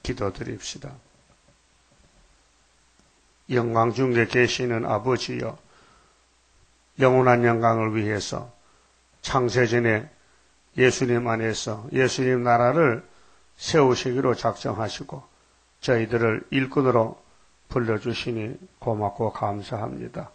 기도드립시다. 영광 중에 계시는 아버지여, 영원한 영광을 위해서 창세전에 예수님 안에서 예수님 나라를 세우시기로 작정하시고 저희들을 일꾼으로 불러주시니 고맙고 감사합니다.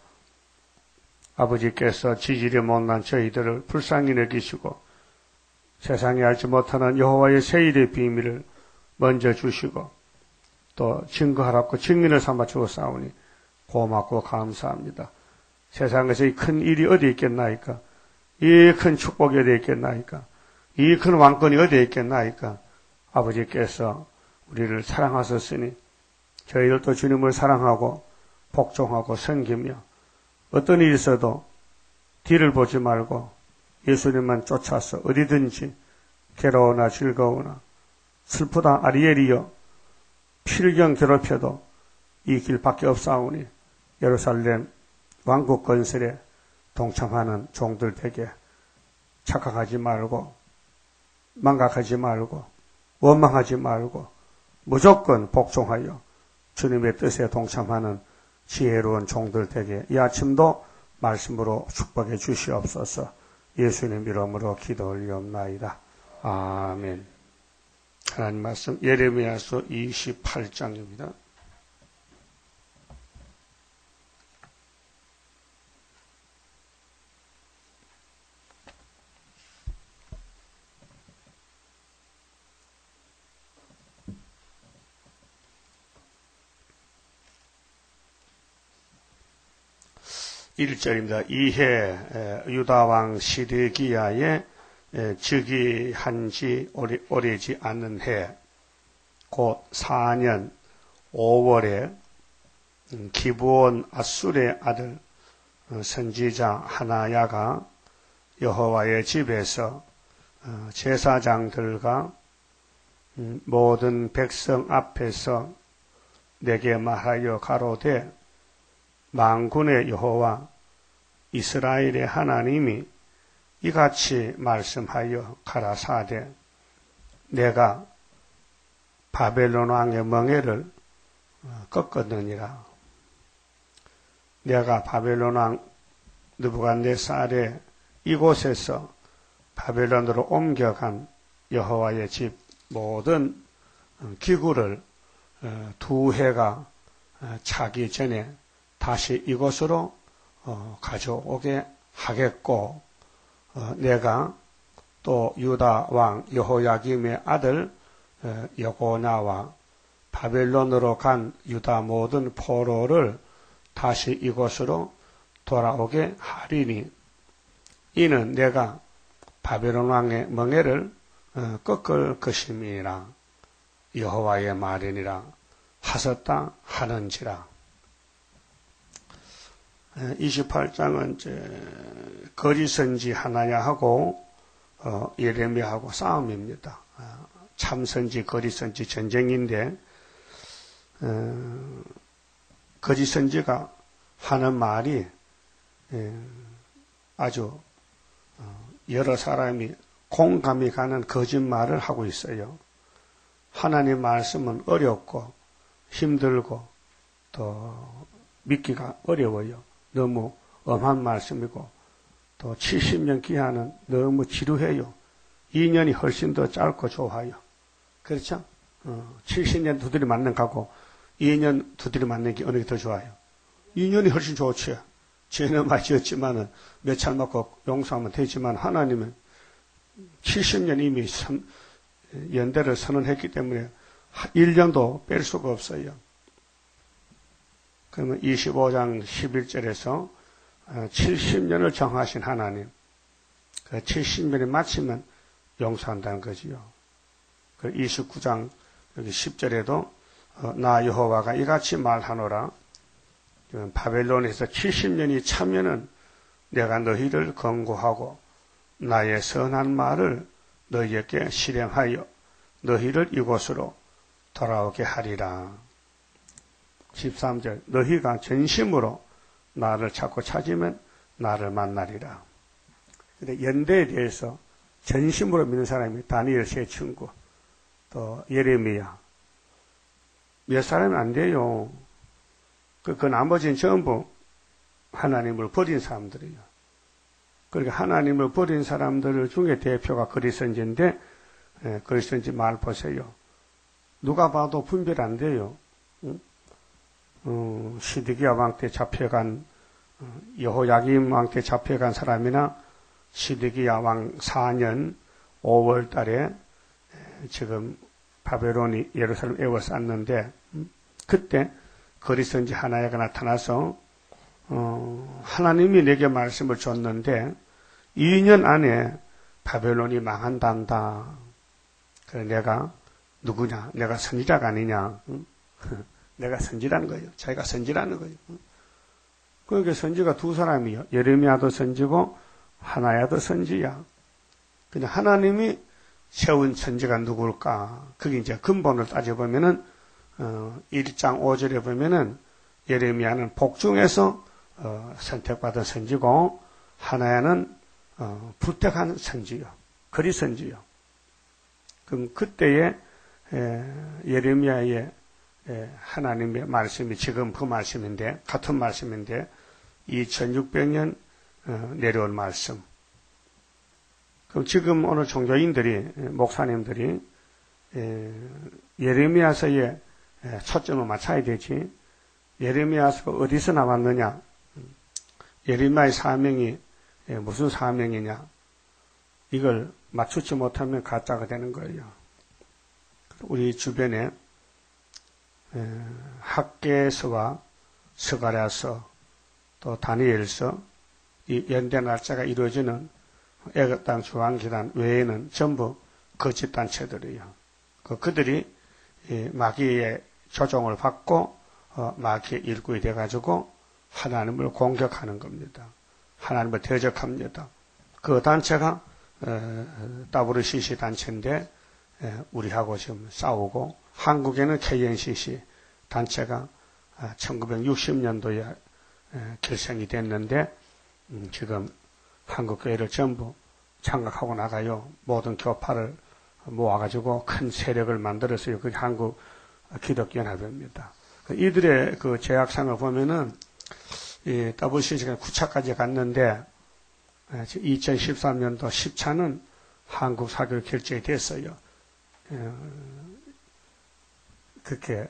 아버지께서 지질이 못난 저희들을 불쌍히 여기시고 세상에 알지 못하는 여호와의 세일의 비밀을 먼저 주시고 또 증거하라고 증인을 삼아 주었사오니 고맙고 감사합니다. 세상에서 이 큰 일이 어디 있겠나이까? 이 큰 축복이 어디 있겠나이까? 이 큰 왕권이 어디 있겠나이까? 아버지께서 우리를 사랑하셨으니 저희들도 주님을 사랑하고 복종하고 섬기며 어떤 일이 있어도 뒤를 보지 말고 예수님만 쫓아서 어디든지 괴로우나 즐거우나 슬프다 아리엘이여 필경 괴롭혀도 이 길밖에 없사오니 예루살렘 왕국 건설에 동참하는 종들 되게 착각하지 말고 망각하지 말고 원망하지 말고 무조건 복종하여 주님의 뜻에 동참하는 지혜로운 종들 되게 이 아침도 말씀으로 축복해 주시옵소서. 예수님 이름으로 기도 올리옵나이다. 아멘. 하나님 말씀 예레미야서 28장입니다. (1절입니다) 이해 유다왕 시드기야의 즉위한 지 오래지 않는 해 곧 4년 5월에 기브온 아술의 아들 선지자 하나야가 여호와의 집에서 제사장들과 모든 백성 앞에서 내게 말하여 가로되 만군의 여호와 이스라엘의 하나님이 이같이 말씀하여 가라사대 내가 바벨론 왕의 멍에를 꺾었느니라. 내가 바벨론 왕 느부갓네살의 이곳에서 바벨론으로 옮겨간 여호와의 집 모든 기구를 2해가 차기 전에 다시 이곳으로 가져오게 하겠고 내가 또 유다 왕 여호야김의 아들 여고냐와 바벨론으로 간 유다 모든 포로를 다시 이곳으로 돌아오게 하리니 이는 내가 바벨론 왕의 멍에를 꺾을 것임이라. 여호와의 말이니라 하셨다 하는지라. 28장은 이제 거짓선지 하나야하고 예레미야하고 싸움입니다. 참선지 거짓선지 전쟁인데 거짓선지가 하는 말이 아주 여러 사람이 공감이 가는 거짓말을 하고 있어요. 하나님 말씀은 어렵고 힘들고 또 믿기가 어려워요. 너무 엄한 말씀이고 또 70년 기한은 너무 지루해요. 2년이 훨씬 더 짧고 좋아요. 그렇죠? 70년 두드리 맞는 거고 2년 두드리 맞는 게 어느 게 더 좋아요? 2년이 훨씬 좋죠. 죄는 많이 지었지만은 몇 찰 맞고 용서하면 되지만 하나님은 70년 이미 연대를 선언했기 때문에 1년도 뺄 수가 없어요. 그러면 25장 11절에서 70년을 정하신 하나님, 그 70년이 마치면 용서한다는 거지요. 그 29장 여기 10절에도 나 여호와가 이같이 말하노라. 바벨론에서 70년이 차면은 내가 너희를 권고하고 나의 선한 말을 너희에게 실행하여 너희를 이곳으로 돌아오게 하리라. 13절 너희가 전심으로 나를 찾고 찾으면 나를 만나리라. 근데 연대에 대해서 전심으로 믿는 사람이 다니엘 세 친구, 또 예레미야, 몇 사람이 안 돼요. 그 나머지는 전부 하나님을 버린 사람들이에요. 그러니까 하나님을 버린 사람들 중에 대표가 그리스도인인데, 그리스도인지 말 보세요. 누가 봐도 분별 안 돼요. 시드기야 왕 때 잡혀간, 여호야김 왕 때 잡혀간 사람이나 시드기야 왕 4년 5월 달에 지금 바벨론이 예루살렘 에워쌌는데, 그때 그리스도인지 하나야가 나타나서 하나님이 내게 말씀을 줬는데 2년 안에 바벨론이 망한단다. 그래 내가 누구냐? 내가 선지자가 아니냐? 내가 선지라는 거예요. 자기가 선지라는 거예요. 그러니까 선지가 두 사람이요. 예레미야도 선지고 하나야도 선지야. 그냥 하나님이 세운 선지가 누굴까? 그게 이제 근본을 따져보면은 1장 5절에 보면은 예레미야는 복중에서 선택받은 선지고 하나야는 불택한 선지요. 거리 선지요. 그럼 그때의 예레미야의 하나님의 말씀이 지금 그 말씀인데 같은 말씀인데 2600년 내려온 말씀. 그럼 지금 오늘 종교인들이 목사님들이 예레미야서에 초점을 맞춰야 되지. 예레미야서가 어디서 나왔느냐? 예레미야의 사명이 무슨 사명이냐? 이걸 맞추지 못하면 가짜가 되는 거예요. 우리 주변에 학개서와 스가랴서 또 다니엘서 이 연대 날짜가 이루어지는 애굽 땅 주왕기단 외에는 전부 거짓 단체들이에요. 그들이 마귀의 조종을 받고 마귀의 일꾼이 돼가지고 하나님을 공격하는 겁니다. 하나님을 대적합니다. 그 단체가 WCC 단체인데 우리하고 지금 싸우고 한국에는 KNCC 단체가 1960년도에 결성이 됐는데 지금 한국교회를 전부 장악하고 나가요. 모든 교파를 모아가지고 큰 세력을 만들었어요. 그게 한국 기독연합입니다. 이들의 그 제약상을 보면은 이 WCC가 9차까지 갔는데 2013년도 10차는 한국 사교 결정이 됐어요. 그렇게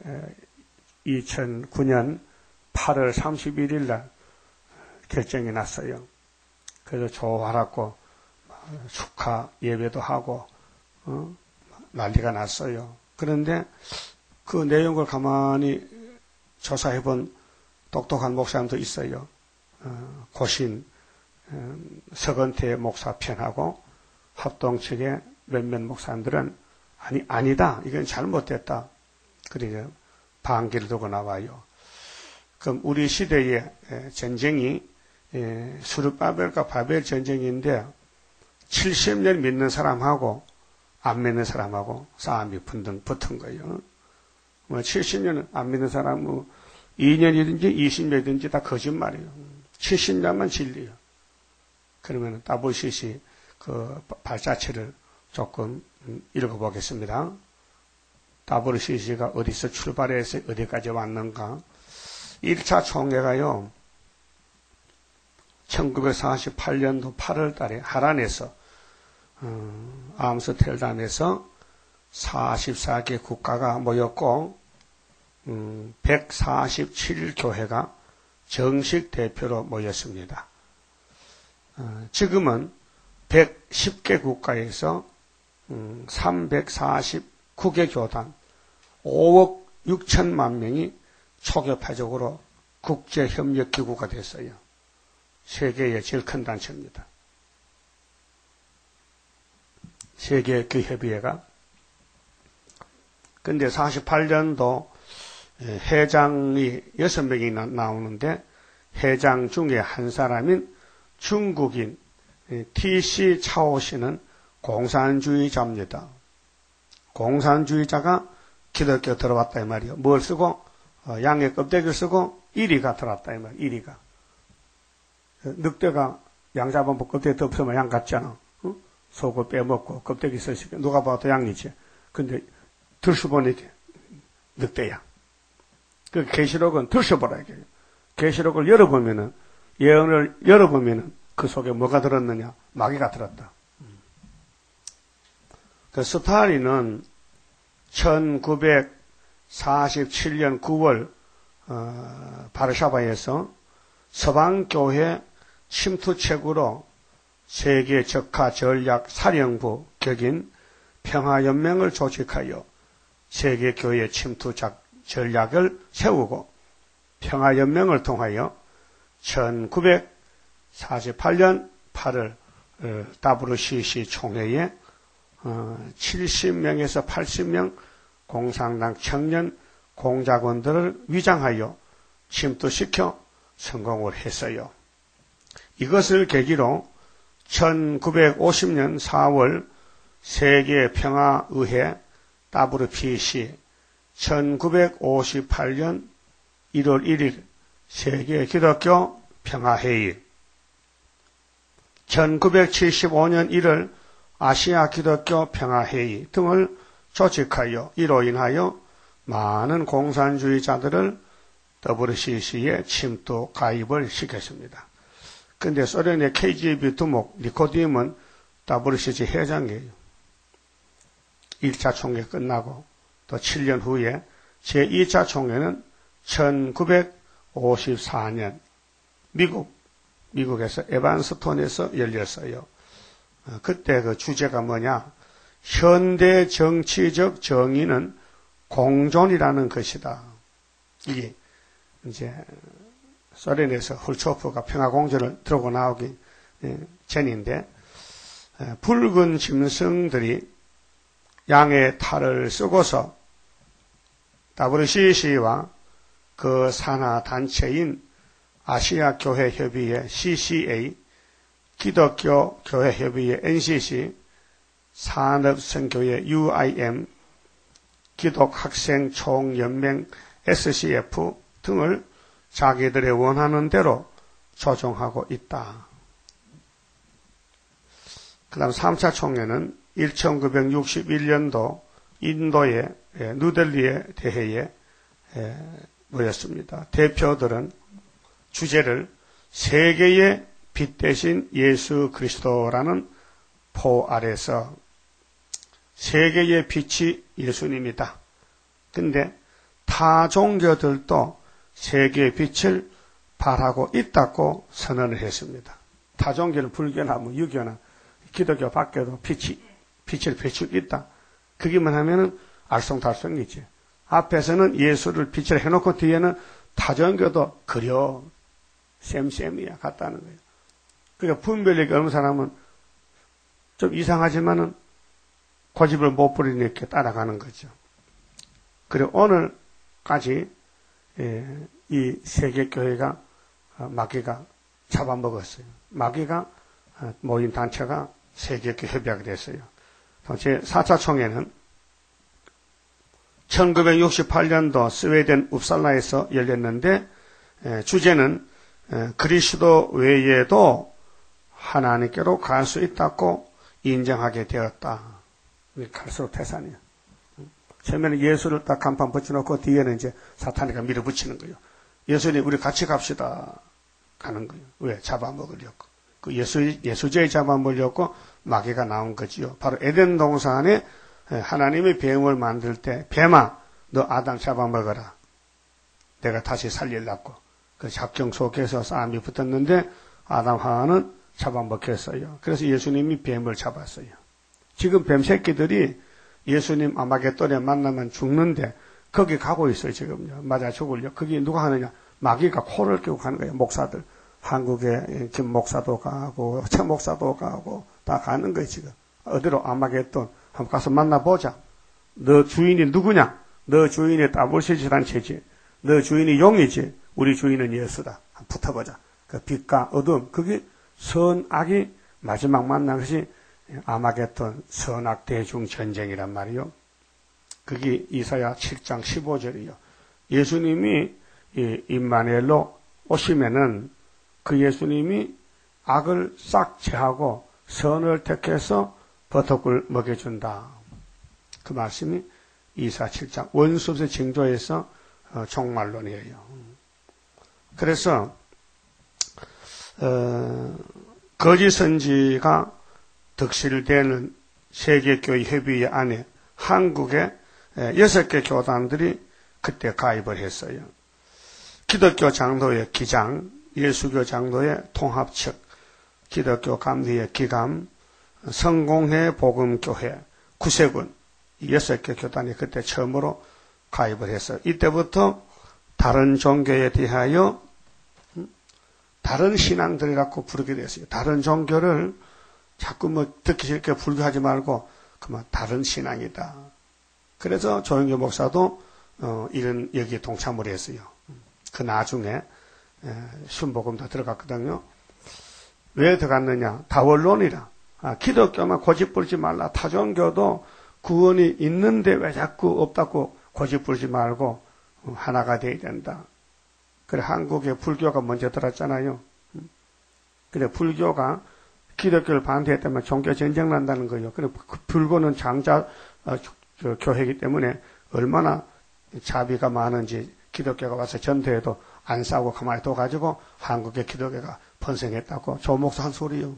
2009년 8월 31일 날 결정이 났어요. 그래서 좋아하라고 축하 예배도 하고 난리가 났어요. 그런데 그 내용을 가만히 조사해본 똑똑한 목사님도 있어요. 고신 서건태 목사 편하고 합동 측의 몇몇 목사님들은 아니다. 이건 잘못됐다. 그래서 반기를 두고 나와요. 그럼 우리 시대의 전쟁이 수르바벨과 바벨 전쟁인데 70년 믿는 사람하고 안 믿는 사람하고 싸움이 붙은 거예요. 70년은 안 믿는 사람은 2년이든지 20년이든지 다 거짓말이에요. 70년만 진리예요. 그러면 WCC 그 발자취를 조금 읽어보겠습니다. WCC가 어디서 출발해서 어디까지 왔는가? 1차 총회가요, 1948년도 8월 달에 하란에서, 암스테르담에서 44개 국가가 모였고, 147교회가 정식 대표로 모였습니다. 지금은 110개 국가에서 349개 교단, 5억 6천만 명이 초교파적으로 국제협력기구가 됐어요. 세계의 제일 큰 단체입니다. 세계교협의회가. 근데 48년도 회장이 6명이 나오는데 회장 중에 한 사람인 중국인 TC 차오 씨는 공산주의자입니다. 공산주의자가 기독교 들어왔다 이 말이에요. 뭘 쓰고 양의 껍데기를 쓰고 이리가 들어왔다 이 말이에요. 이리가. 늑대가 양 잡아먹고 껍데기 덮으면 양 같잖아. 속을 빼먹고 껍데기 쓰시고 누가 봐도 양이지. 근데 들수 보니까 늑대야. 그 계시록은 드셔보라 이게. 계시록을 열어보면은 예언을 열어보면은 그 속에 뭐가 들었느냐? 마귀가 들었다. 그 스탈린은 1947년 9월 바르샤바에서 서방교회 침투책으로 세계 적화 전략 사령부 격인 평화연맹을 조직하여 세계교회 침투 전략을 세우고 평화연맹을 통하여 1948년 8월 WCC 총회에 70명에서 80명 공산당 청년 공작원들을 위장하여 침투시켜 성공을 했어요. 이것을 계기로 1950년 4월 세계평화의회 WPC, 1958년 1월 1일 세계기독교 평화회의, 1975년 1월 아시아 기독교 평화회의 등을 조직하여 이로 인하여 많은 공산주의자들을 WCC에 침투 가입을 시켰습니다. 그런데 소련의 KGB 두목 니코딤은 WCC 회장이에요. 1차 총회 끝나고 또 7년 후에 제2차 총회는 1954년 미국에서 에반스톤에서 열렸어요. 그때 그 주제가 뭐냐? 현대 정치적 정의는 공존이라는 것이다. 이게 이제 소련에서 훌초프가 평화공존을 들고 나오기 전인데, 붉은 짐승들이 양의 탈을 쓰고서 WCC와 그 산하 단체인 아시아 교회 협의회 CCA, 기독교 교회 협의회 NCC, 산업선교회 UIM, 기독학생 총연맹 SCF 등을 자기들의 원하는 대로 조종하고 있다. 그 다음 3차 총회는 1961년도 인도의 누델리에 대회에 모였습니다. 대표들은 주제를 세계의 빛 대신 예수 그리스도라는 포 아래서 세계의 빛이 예수님이다. 근데 타 종교들도 세계의 빛을 발하고 있다고 선언을 했습니다. 타 종교는 불교나 유교나 기독교 밖에도 빛을 비추고 있다. 그기만 하면은 알쏭달쏭이지. 앞에서는 예수를 빛을 해놓고 뒤에는 타 종교도 그려 쌤이야 같다는 거예요. 그러니까 분별력이 없는 사람은 좀 이상하지만은 고집을 못 부리니까 따라가는 거죠. 그리고 오늘까지 이 세계교회가 마귀가 잡아먹었어요. 마귀가 모인 단체가 세계교회 협약이 됐어요. 제 4차 총회는 1968년도 스웨덴 up살라에서 열렸는데 주제는 그리스도 외에도 하나님께로 갈 수 있다고 인정하게 되었다. 갈수록 태산이야. 처음에는 예수를 딱 간판 붙여놓고 뒤에는 이제 사탄이가 밀어붙이는 거예요. 예수님 우리 같이 갑시다 가는 거예요. 왜? 잡아먹으려고. 그 예수제에 잡아먹으려고 마귀가 나온 거지요. 바로 에덴 동산에 하나님이 뱀을 만들 때 뱀아 너 아담 잡아먹어라. 내가 다시 살리려고. 그 작정 속에서 싸움이 붙었는데 아담 하와는 잡아먹혔어요. 그래서 예수님이 뱀을 잡았어요. 지금 뱀 새끼들이 예수님 아마겟돈에 만나면 죽는데 거기 가고 있어요. 지금요. 맞아 죽을요. 거기 누가 하느냐? 마귀가 코를 끼고 가는 거예요. 목사들. 한국에 김 목사도 가고 최 목사도 가고 다 가는 거예요. 지금. 어디로? 아마겟돈. 한번 가서 만나보자. 너 주인이 누구냐? 너 주인이 WCC란 체지. 너 주인이 용이지. 우리 주인은 예수다. 한번 붙어보자. 그 빛과 어둠. 그게 선악이 마지막 만난 것이 아마겟돈 선악 대중 전쟁이란 말이요. 그게 이사야 7장 15절이요. 예수님이 임마누엘로 오시면은 그 예수님이 악을 싹 제하고 선을 택해서 버터꿀 먹여준다. 그 말씀이 이사 7장 원수의 징조에서 종말론이에요. 그래서 거짓 선지가 득실되는 세계교회 협의회 안에 한국의 6개 교단들이 그때 가입을 했어요. 기독교 장로의 기장, 예수교 장로의 통합측, 기독교 감리의 기감, 성공회 복음교회, 구세군, 이 6개 교단이 그때 처음으로 가입을 했어요. 이때부터 다른 종교에 대하여 다른 신앙들이라고 부르게 됐어요. 다른 종교를 자꾸 듣기 싫게 불교하지 말고 그만 다른 신앙이다. 그래서 조영교 목사도 이런 여기에 동참을 했어요. 그 나중에 순복음도 들어갔거든요. 왜 들어갔느냐? 다원론이라. 기독교만 고집 부리지 말라. 타종교도 구원이 있는데 왜 자꾸 없다고 고집 부리지 말고 하나가 돼야 된다. 그래 한국에 불교가 먼저 들었잖아요. 그래 불교가 기독교를 반대했다면 종교 전쟁 난다는 거예요. 그래 불교는 장자 교회이기 때문에 얼마나 자비가 많은지 기독교가 와서 전도해도 안 싸우고 가만히 둬가지고 한국의 기독교가 번성했다고 조목사 한 소리요.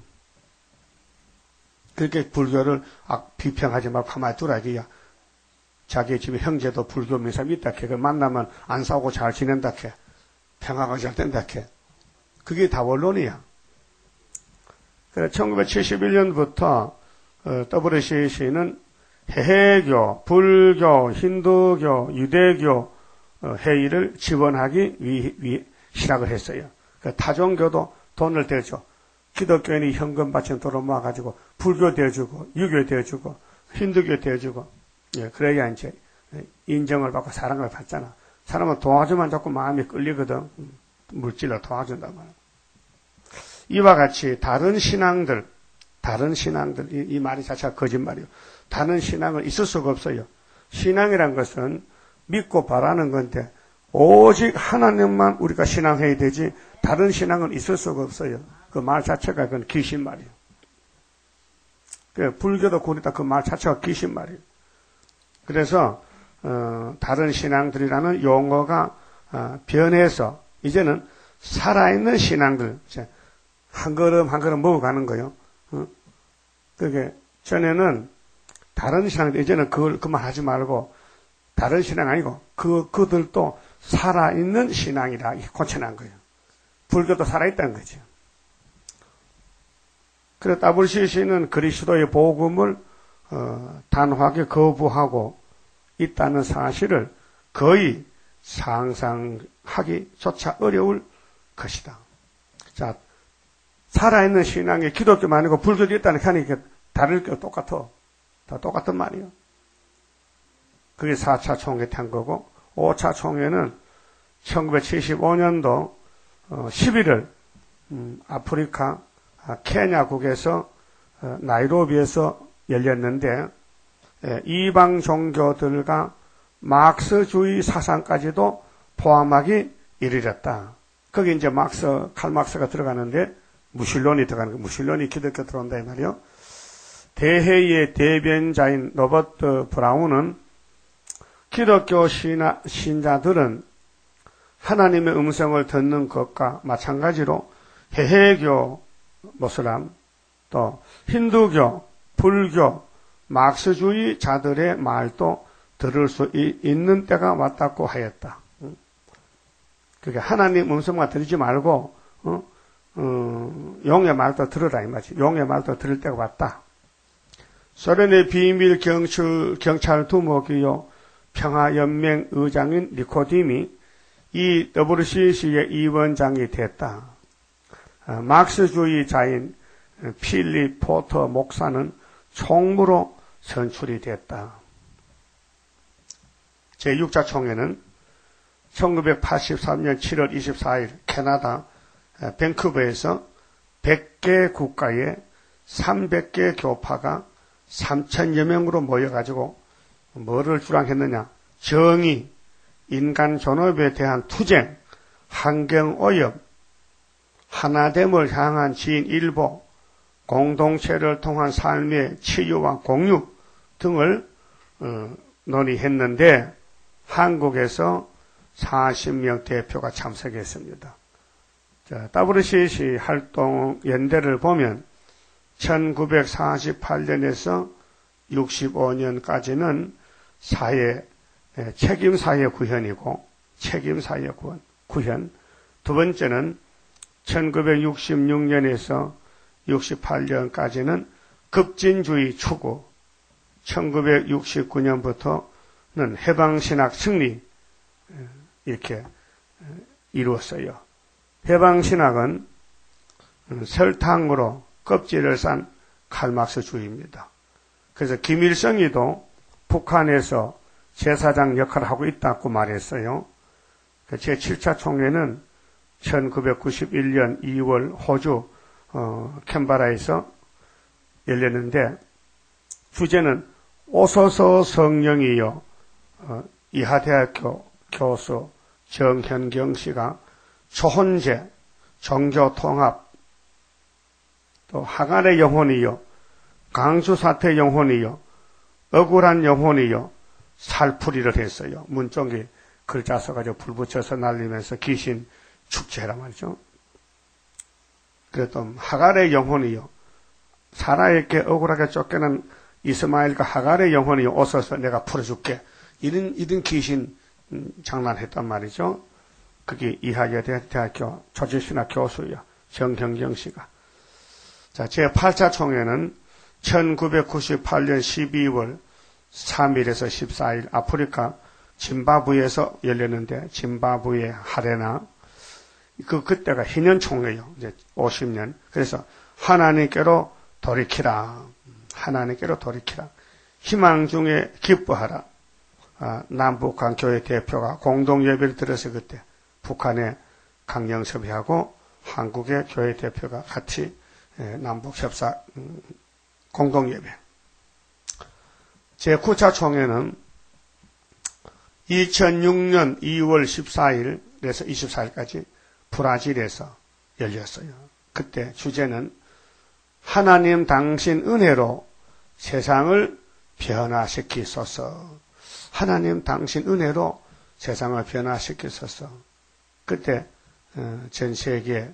그렇게 불교를 비평하지 말고 가만히 두라 이게야. 자기 집에 형제도 불교 믿는 사람이 있다 해. 그걸 만나면 안 싸우고 잘 지낸다 해. 평화가 잘 된다 해. 그게 다원론이야. 그래 1971년부터 WCC는 해외교, 불교, 힌두교, 유대교 회의를 지원하기 위해 시작을 했어요. 타종교도 돈을 대줘. 기독교인이 현금 바친 돈을 모아가지고 불교 대주고, 유교 대주고, 힌두교 대주고, 예, 그래야 이제 인정을 받고 사랑을 받잖아. 사람은 도와주면 자꾸 마음이 끌리거든. 물질로 도와준단 말이야. 이와 같이 다른 신앙들, 이 말이 자체가 거짓말이에요. 다른 신앙은 있을 수가 없어요. 신앙이란 것은 믿고 바라는 건데 오직 하나님만 우리가 신앙해야 되지 다른 신앙은 있을 수가 없어요. 그 말 자체가 그건 귀신말이에요. 불교도 그렇다. 그 말 자체가 귀신말이에요. 그래서 다른 신앙들이라는 용어가 변해서 이제는 살아있는 신앙들 한 걸음 한 걸음 먹어가는 거예요. 그게 전에는 다른 신앙들 이제는 그만 하지 말고 다른 신앙 아니고 그들도 살아있는 신앙이라 고쳐난 거예요. 불교도 살아있다는 거죠. 그래서 WCC는 그리스도의 복음을 단호하게 거부하고 있다는 사실을 거의 상상하기조차 어려울 것이다. 자, 살아있는 신앙이 기독교만 아니고 불교도 있다는 게 하니까 다를 게 똑같아. 다 똑같은 말이에요. 그게 4차 총회 때 한 거고 5차 총회는 1975년도 11월 아프리카 케냐국에서 나이로비에서 열렸는데 이방 종교들과 막스주의 사상까지도 포함하기 이르렀다. 거기 이제 칼 막스가 들어가는데 무신론이 들어가는 거예요. 무신론이 기독교 들어온다 이 말이요. 대회의 대변자인 로버트 브라운은 기독교 신자들은 하나님의 음성을 듣는 것과 마찬가지로 해외교 모슬람 또 힌두교, 불교, 막스주의 자들의 말도 들을 수 있는 때가 왔다고 하였다. 그게 하나님 음성만 들지 말고 용의 말도 들으라 이 말이지. 용의 말도 들을 때가 왔다. 소련의 비밀 경찰 두목이요 평화연맹 의장인 니코딤이 이 WCC의 위원장이 됐다. 막스주의자인 필립 포터 목사는 총무로 선출이 됐다. 제6차 총회는 1983년 7월 24일 캐나다 밴쿠버에서 100개 국가의 300개 교파가 3,000여 명으로 모여가지고 뭐를 주장했느냐? 정의, 인간 존엄에 대한 투쟁, 환경오염, 하나됨을 향한 진일보, 공동체를 통한 삶의 치유와 공유 등을 논의했는데 한국에서 40명 대표가 참석했습니다. 자, WCC 활동 연대를 보면 1948년에서 65년까지는 책임사회 구현이고, 책임사회 구현. 두 번째는 1966년에서 68년까지는 급진주의 추구, 1969년부터는 해방신학 승리, 이렇게 이루었어요. 해방신학은 설탕으로 껍질을 싼 칼막스주의입니다. 그래서 김일성이도 북한에서 제사장 역할을 하고 있다고 말했어요. 제7차 총회는 1991년 2월 호주 캔버라에서 열렸는데 주제는 오소서 성령이여, 이하대학교 교수 정현경 씨가 초혼제, 종교통합, 또 하간의 영혼이여, 강주사태 영혼이여, 억울한 영혼이여, 살풀이를 했어요. 문쪽에 글자 써가지고 불 붙여서 날리면서 귀신 축제라 말이죠. 그랬더니 하갈의 영혼이요, 사라에게 억울하게 쫓겨난 이스마엘과 하갈의 영혼이요, 오소서 내가 풀어줄게. 이런 귀신 장난했단 말이죠. 그게 이하여대학교 조지신학 교수요, 정경경 씨가. 자, 제8차 총회는 1998년 12월 3일에서 14일 아프리카 짐바브웨에서 열렸는데, 짐바브웨 하레나, 그때가 희년 총회요. 이제 50년. 그래서 하나님께로 돌이키라. 하나님께로 돌이키라. 희망 중에 기뻐하라. 남북한 교회 대표가 공동 예배를 들어서 그때 북한의 강영섭이하고 한국의 교회 대표가 같이 남북 협사 공동 예배. 제9차 총회는 2006년 2월 14일에서 24일까지 브라질에서 열렸어요. 그때 주제는 하나님 당신 은혜로 세상을 변화시키소서. 하나님 당신 은혜로 세상을 변화시키소서. 그때 전 세계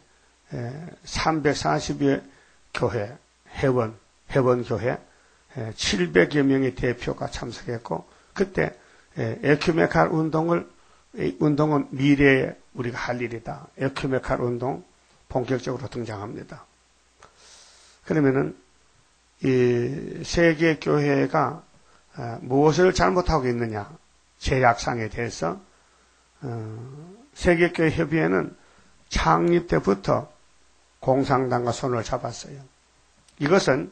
340여 교회, 회원교회 700여 명의 대표가 참석했고, 그때 에큐메칼 운동은 미래에 우리가 할 일이다. 에큐메칼 운동 본격적으로 등장합니다. 그러면은 이 세계 교회가 무엇을 잘못하고 있느냐, 제약상에 대해서 세계교회 협의회는 창립 때부터 공산당과 손을 잡았어요. 이것은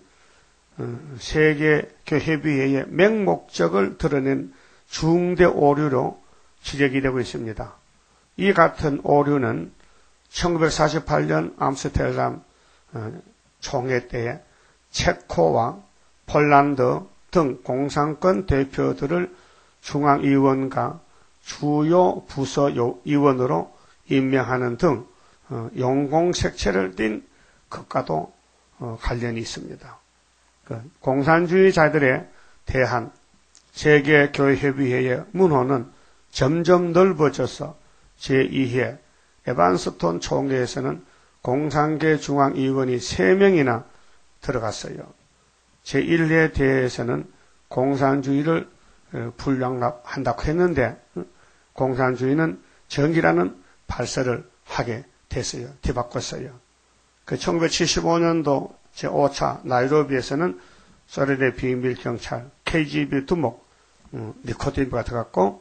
세계교회 협의회의 맹목적을 드러낸 중대 오류로 지적이 되고 있습니다. 이 같은 오류는 1948년 암스테르담 총회 때에 체코와 폴란드 등 공산권 대표들을 중앙위원과 주요 부서 위원으로 임명하는 등 용공색채를 띤 것과도 관련이 있습니다. 공산주의자들에 대한 세계교회협의회의 문호는 점점 넓어져서 제2회 에반스톤 총회에서는 공산계 중앙위원이 3명이나 들어갔어요. 제1회 대회에서는 공산주의를 불량합한다고 했는데 공산주의는 정의라는 발설을 하게 됐어요. 뒤바꿨어요. 1975년도 제5차 나이로비에서는 소련의 비밀경찰 KGB 두목 니코디임가 들어갔고,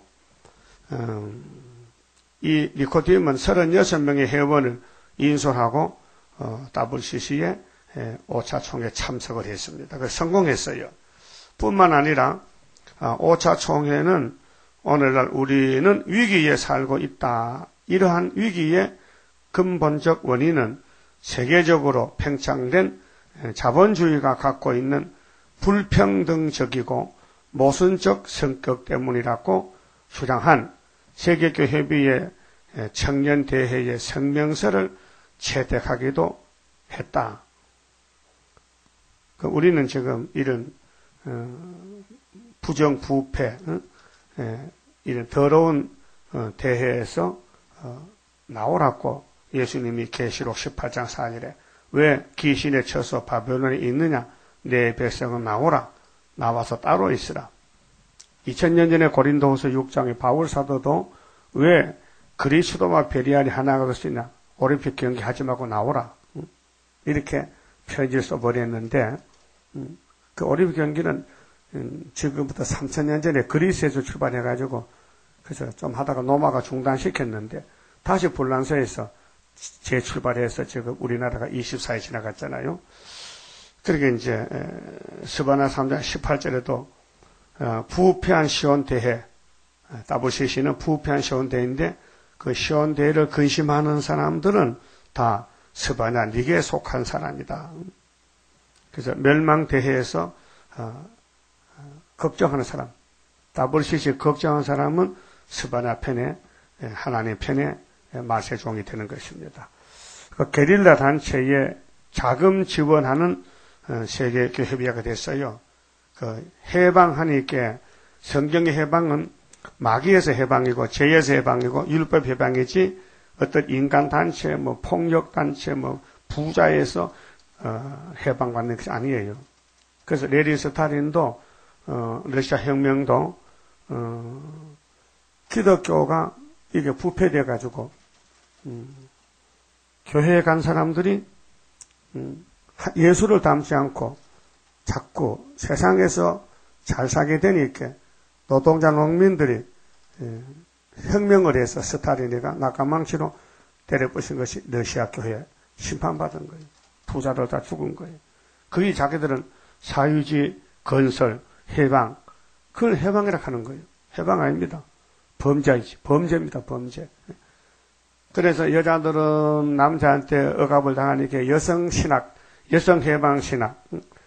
이 니코디임은 36명의 회원을 인솔하고 WCC에 5차 총회에 참석을 했습니다. 그래서 성공했어요. 뿐만 아니라 5차 총회는 오늘날 우리는 위기에 살고 있다. 이러한 위기의 근본적 원인은 세계적으로 팽창된 자본주의가 갖고 있는 불평등적이고 모순적 성격 때문이라고 주장한 세계교회협의회 청년대회의 성명서를 채택하기도 했다. 우리는 지금 이런 부정부패, 이런 더러운 대해에서 나오라고 예수님이 계시록 18장 4절에 왜 귀신에 쳐서 바벨론에 있느냐? 내 백성은 나오라. 나와서 따로 있으라. 2000년 전에 고린도후서 6장의 바울 사도도 왜 그리스도와 베리알이 하나가 됐으냐? 올림픽 경기 하지 말고 나오라. 이렇게 편지를 써버렸는데 그 올림픽 경기는 지금부터 3000년 전에 그리스에서 출발해가지고 그래서 좀 하다가 로마가 중단시켰는데 다시 불란서에서 재출발해서 지금 우리나라가 24일 지나갔잖아요. 그러게 이제 스바나 3장 18절에도 부패한 시온대회, WCC는 부패한 시온대회인데 그 시온대회를 근심하는 사람들은 다 스바냐 니게에 속한 사람이다. 그래서 멸망대회에서 걱정하는 사람, WCC 걱정하는 사람은 스바냐 편에 하나님 편에 말세종이 되는 것입니다. 그 게릴라 단체에 자금 지원하는 세계교회비가 됐어요. 그 해방하니까 성경의 해방은 마귀에서 해방이고 죄에서 해방이고 율법 해방이지 어떤 인간 단체, 뭐 폭력 단체, 뭐 부자에서 해방받는 것이 아니에요. 그래서 레리 스탈린도 러시아 혁명도 기독교가 이게 부패돼 가지고 교회에 간 사람들이 예수를 닮지 않고 자꾸 세상에서 잘 살게 되니까 노동자 농민들이 혁명을 해서 스탈린이가 낙가망치로 때려부신 것이 러시아 교회에 심판받은 거예요. 부자들 다 죽은 거예요. 거의 자기들은 사유지, 건설, 해방, 그걸 해방이라 하는 거예요. 해방 아닙니다. 범죄이지. 범죄입니다. 범죄. 그래서 여자들은 남자한테 억압을 당하니까 여성신학, 여성해방신학,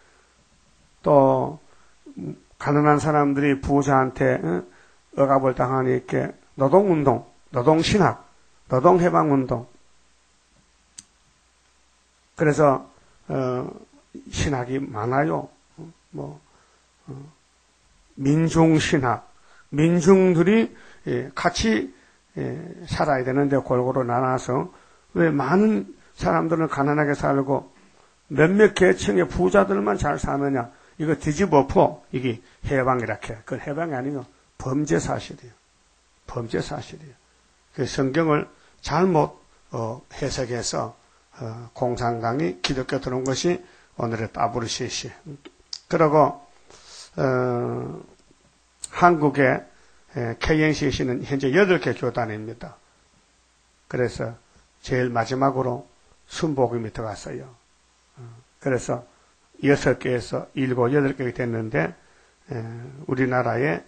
또 가난한 사람들이 부자한테 억압을 당하니까 노동운동, 노동신학, 노동해방운동. 그래서 신학이 많아요. 민중신학, 민중들이 같이 살아야 되는데 골고루 나눠서 왜 많은 사람들은 가난하게 살고 몇몇 계층의 부자들만 잘 사느냐? 이거 뒤집어 엎어. 이게 해방이라 해. 그건 해방이 아니고 범죄 사실이에요. 범죄 사실이에요. 그 성경을 잘못 해석해서 공산당이 기독교 들어온 것이 오늘의 WCC. 그리고 한국의 KNCC는 현재 8개 교단입니다. 그래서 제일 마지막으로 순복음이 들어갔어요. 그래서 6개에서 7, 8개가 됐는데 우리나라에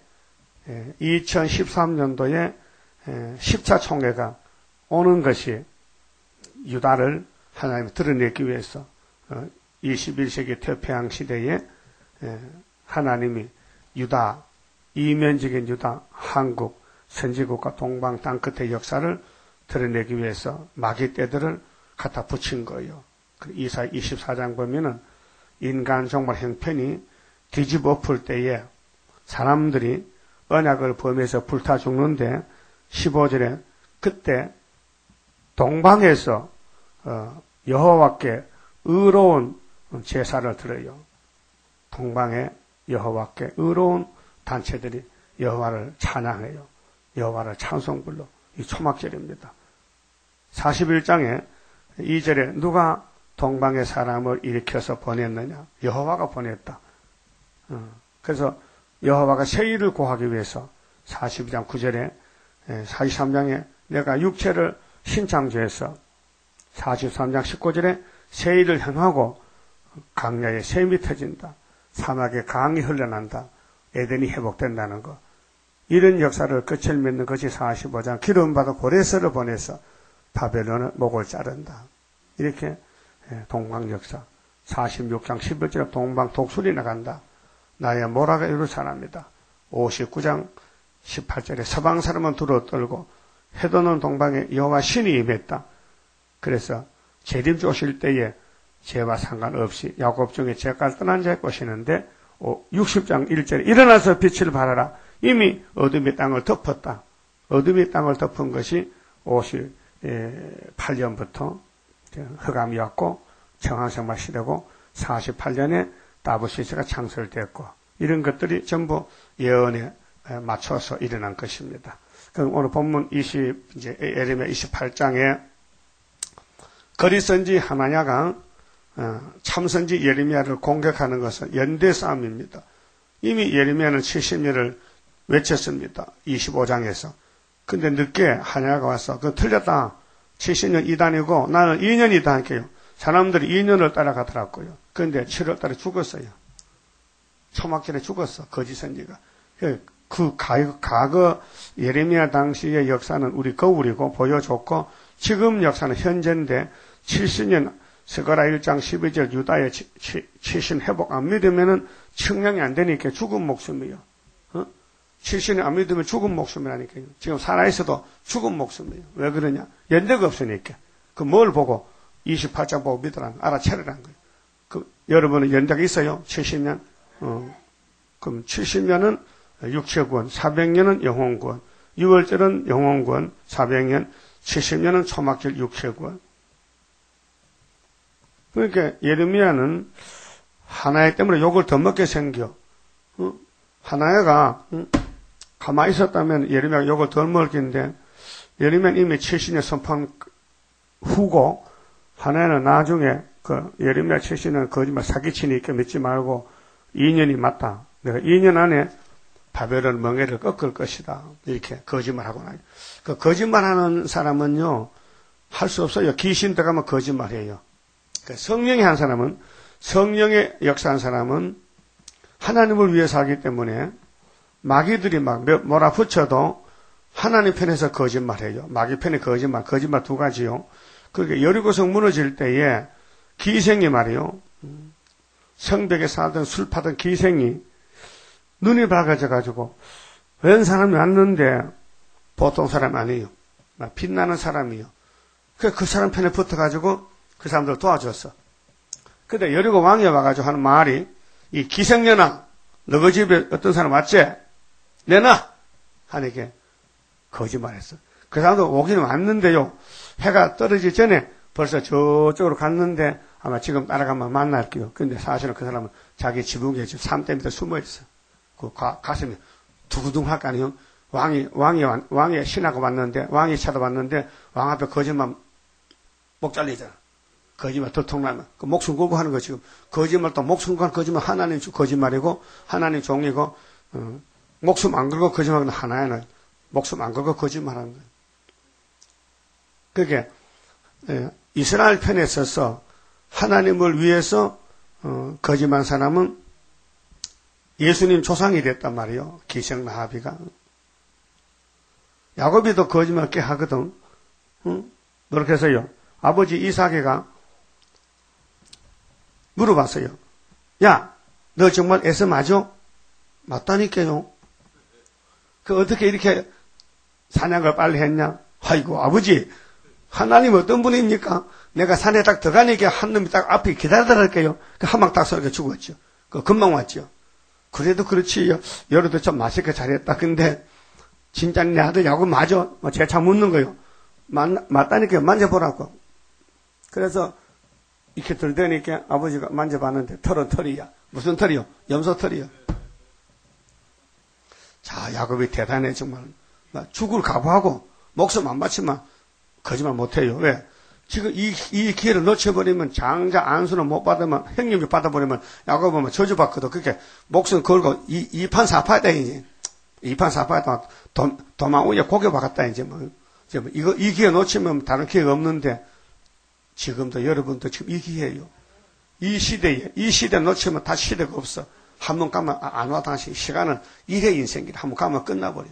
2013년도에 10차 총회가 오는 것이 유다를 하나님이 드러내기 위해서 21세기 태평양 시대에 하나님이 유다, 이면적인 유다, 한국, 선지국과 동방 땅끝의 역사를 드러내기 위해서 마귀 떼들을 갖다 붙인 거예요. 이사야 24장 보면은 인간 정말 형편이 뒤집어 엎을 때에 사람들이 언약을 범해서 불타 죽는데 15절에 그때 동방에서 여호와께 의로운 제사를 드려요. 동방에 여호와께 의로운 단체들이 여호와를 찬양해요. 여호와를 찬송불러. 이 초막절입니다. 41장에 2절에 누가 동방의 사람을 일으켜서 보냈느냐? 여호와가 보냈다. 그래서 여호와가 세일을 구하기 위해서 42장 9절에 43장에 내가 육체를 신창조해서 43장 19절에 세일을 행하고 강야에 샘이 터진다. 사막에 강이 흘러난다. 에덴이 회복된다는 것. 이런 역사를 끝을 맺는 것이 45장 기름받아 고레스를 보내서 바벨론의 목을 자른다. 이렇게 동방 역사 46장 11절에 동방 독수리 나간다. 나의 모라가 예루살렘이다. 59장 18절에 서방 사람은 두루 떨고 해도는 동방에 여호와 신이 임했다. 그래서 재림주 오실 때에 죄와 상관없이 야곱 중에 죄가 떠난 자의 것이는데 60장 1절에 일어나서 빛을 발하라. 이미 어둠이 땅을 덮었다. 어둠이 땅을 덮은 것이 58년부터 흑암이었고 청한생활 시대고 48년에 다부시스가 창설됐고 이런 것들이 전부 예언에 맞춰서 일어난 것입니다. 그럼 오늘 본문 예레미야 28장에 거리선지 하나냐가 참선지 예레미야를 공격하는 것은 연대 싸움입니다. 이미 예레미야는 70년을 외쳤습니다. 25장에서. 근데 늦게 하냐가 와서 그거 틀렸다. 70년 이단이고 나는 2년이다 할게요. 사람들이 2년을 따라가더라고요. 그런데 7월 달에 죽었어요. 초막절에 죽었어. 거짓 선지가. 그 과거 예레미야 당시의 역사는 우리 거울이고 보여줬고 지금 역사는 현재인데 70년 스가랴 1장 12절 유다의 70 회복 안 믿으면은 측량이 안 되니까 죽은 목숨이요. 70년 안 믿으면 죽은 목숨이라니까요. 지금 살아있어도 죽은 목숨이에요. 왜 그러냐? 연대가 없으니까. 그 뭘 보고 28장 보고 믿으라는 알아차리라는 거예요. 여러분은 연대가 있어요? 70년? 그럼 70년은 육체구원, 400년은 영혼구원, 6월절은 영혼구원, 400년, 70년은 초막절 육체구원. 그러니까 예레미야는 하나야 때문에 욕을 더 먹게 생겨. 하나야가 가만히 있었다면 예레미야가 욕을 덜 먹을 텐데 예레미야는 이미 70년 선포한 후고 하나야는 나중에 그 예레미야 70년 거짓말 사기치니까 믿지 말고 2년이 맞다. 내가 2년 안에 바벨론 멍에를 꺾을 것이다. 이렇게 거짓말하고 나요. 그 거짓말하는 사람은요 할 수 없어요. 귀신 들어가면 거짓말해요. 그 성령이 한 사람은 성령의 역사한 사람은 하나님을 위해 살기 때문에 마귀들이 막 몰아붙여도 하나님 편에서 거짓말해요. 마귀 편에 거짓말 두 가지요. 그렇게 여리고성 무너질 때에 기생이 말이요. 성벽에 살던 술 파던 기생이 눈이 밝아져가지고 웬 사람이 왔는데 보통 사람 아니에요. 빛나는 사람이요. 그 사람 편에 붙어가지고 그 사람들 도와줬어. 근데 여리고 왕이 와가지고 하는 말이 이 기생년아 너희 집에 어떤 사람 왔지? 내놔! 하니까 거짓말했어. 그 사람도 오긴 왔는데요. 해가 떨어지기 전에 벌써 저쪽으로 갔는데 아마 지금 따라가면 만날게요. 근데 사실은 그 사람은 자기 지붕에 산대 밑에 숨어있어. 그 가슴이 두구둥할 거 아니에요. 왕이 신하고 왔는데, 왕이 찾아왔는데, 왕 앞에 거짓말 목 잘리잖아. 거짓말 들통나면. 그 목숨 걸고 하는 거 지금. 거짓말 또 목숨 걸고 거짓말 하나님 거짓말이고, 하나님 종이고, 목숨 안 걸고 거짓말하는 하나야는 목숨 안 걸고 거짓말하는 거예요. 그게, 이스라엘 편에 서서 하나님을 위해서, 거짓말한 사람은 예수님 조상이 됐단 말이에요. 기생 라합이가. 야곱이도 거짓말 꽤 하거든. 그렇게 해서요. 아버지 이삭이가 물어봤어요. 야, 너 정말 에서 맞아? 맞다니까요. 어떻게 이렇게 사냥을 빨리 했냐? 아이고, 아버지, 하나님 어떤 분입니까? 내가 산에 딱 들어가니까 한 놈이 딱 앞에 기다리더랄게요. 한 방 딱 쏘니까 죽었죠. 금방 왔죠. 그래도 그렇지, 여러도 좀 맛있게 잘했다. 근데, 진짜 내 아들 야구 맞아? 재차 묻는 거요. 맞다니까 만져보라고. 그래서, 이렇게 들더니까 아버지가 만져봤는데, 털은 털이야. 무슨 털이요? 염소 털이요. 자, 야곱이 대단해, 정말. 죽을 각오하고, 목숨 안 바치면, 거짓말 못해요. 왜? 지금 이 기회를 놓쳐버리면 장자 안수는 못 받으면 형님이 받아버리면 야곱은 저주받거든. 그렇게 목숨 걸고 2판 4파했다 이제. 2판 4파했다 도망 오야 고개 박았다 이제 뭐. 이 기회 놓치면 다른 기회가 없는데 지금도 여러분도 지금 이 기회예요. 이 시대 놓치면 다시 시대가 없어. 한 번 가면 안 와 다시 시간은 일회 인생이라 한 번 가면 끝나버려.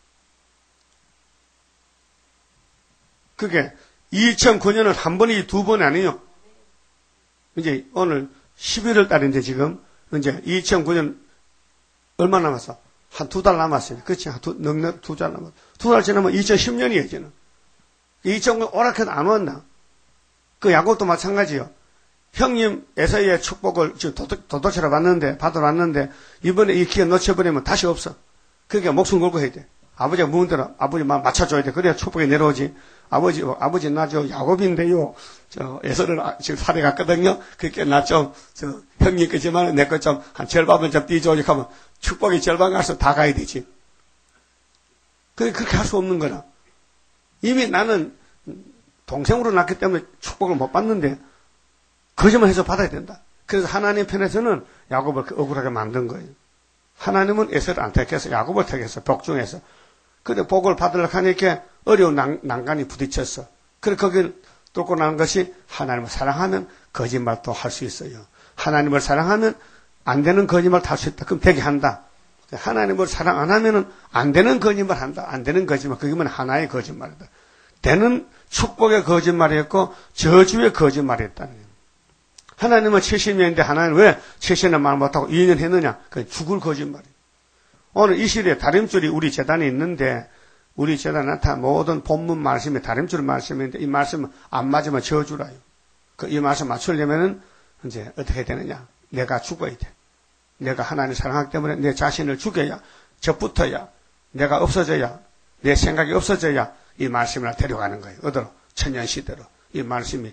그게 2009년은 한 번이 두 번이 아니에요. 이제 오늘 11월 달인데 지금 이제 2009년 얼마 남았어? 한 두 달 남았어요. 그렇지? 넉넉 두 달 남았어. 두 달 지나면 2010년이에요, 이제는. 2009년 오락해도 안 왔나? 그 야곱도 마찬가지요. 형님 에서의 축복을 지금 도도처럼 받으러 왔는데 이번에 이 기회 놓쳐버리면 다시 없어. 그러니까 목숨 걸고 해야 돼. 아버지가 묻은 대로 아버지 말 맞춰줘야 돼. 그래야 축복이 내려오지. 아버지 나 저 야곱인데요. 저 에서를 지금 살해 갔거든요. 그렇게 나 좀 저 형님 거지만 내 거 좀 한 절반은 좀 띄줘야지 하면 축복이 절반 가서 다 가야 되지. 그렇게 할 수 없는 거라. 이미 나는 동생으로 낳기 때문에 축복을 못 받는데 거짓말 해서 받아야 된다. 그래서 하나님 편에서는 야곱을 억울하게 만든 거예요. 하나님은 에서를 안 택해서 야곱을 택해서 복중에서. 근데 복을 받으려고 하니까 어려운 난간이 부딪혔어. 그래 거기를 뚫고 나는 것이 하나님을 사랑하면 거짓말도 할 수 있어요. 하나님을 사랑하면 안 되는 거짓말도 할 수 있다. 그럼 되게 한다. 하나님을 사랑 안 하면은 안 되는 거짓말 한다. 안 되는 거짓말. 그게면 하나의 거짓말이다. 되는 축복의 거짓말이었고 저주의 거짓말이었다는 거예요. 하나님은 70년인데 하나님은 왜 70년 말 못하고 2년 했느냐? 그 죽을 거짓말이에요. 오늘 이 시대에 다림줄이 우리 재단에 있는데 우리 재단에 나타난 모든 본문 말씀에 다림줄 말씀인데 이 말씀은 안 맞으면 저주라요. 이 말씀 맞추려면은 이제 어떻게 되느냐? 내가 죽어야 돼. 내가 하나님 사랑하기 때문에 내 자신을 죽여야, 저부터야, 내가 없어져야, 내 생각이 없어져야 이 말씀을 데려가는 거예요. 어디로? 천년시대로. 이 말씀이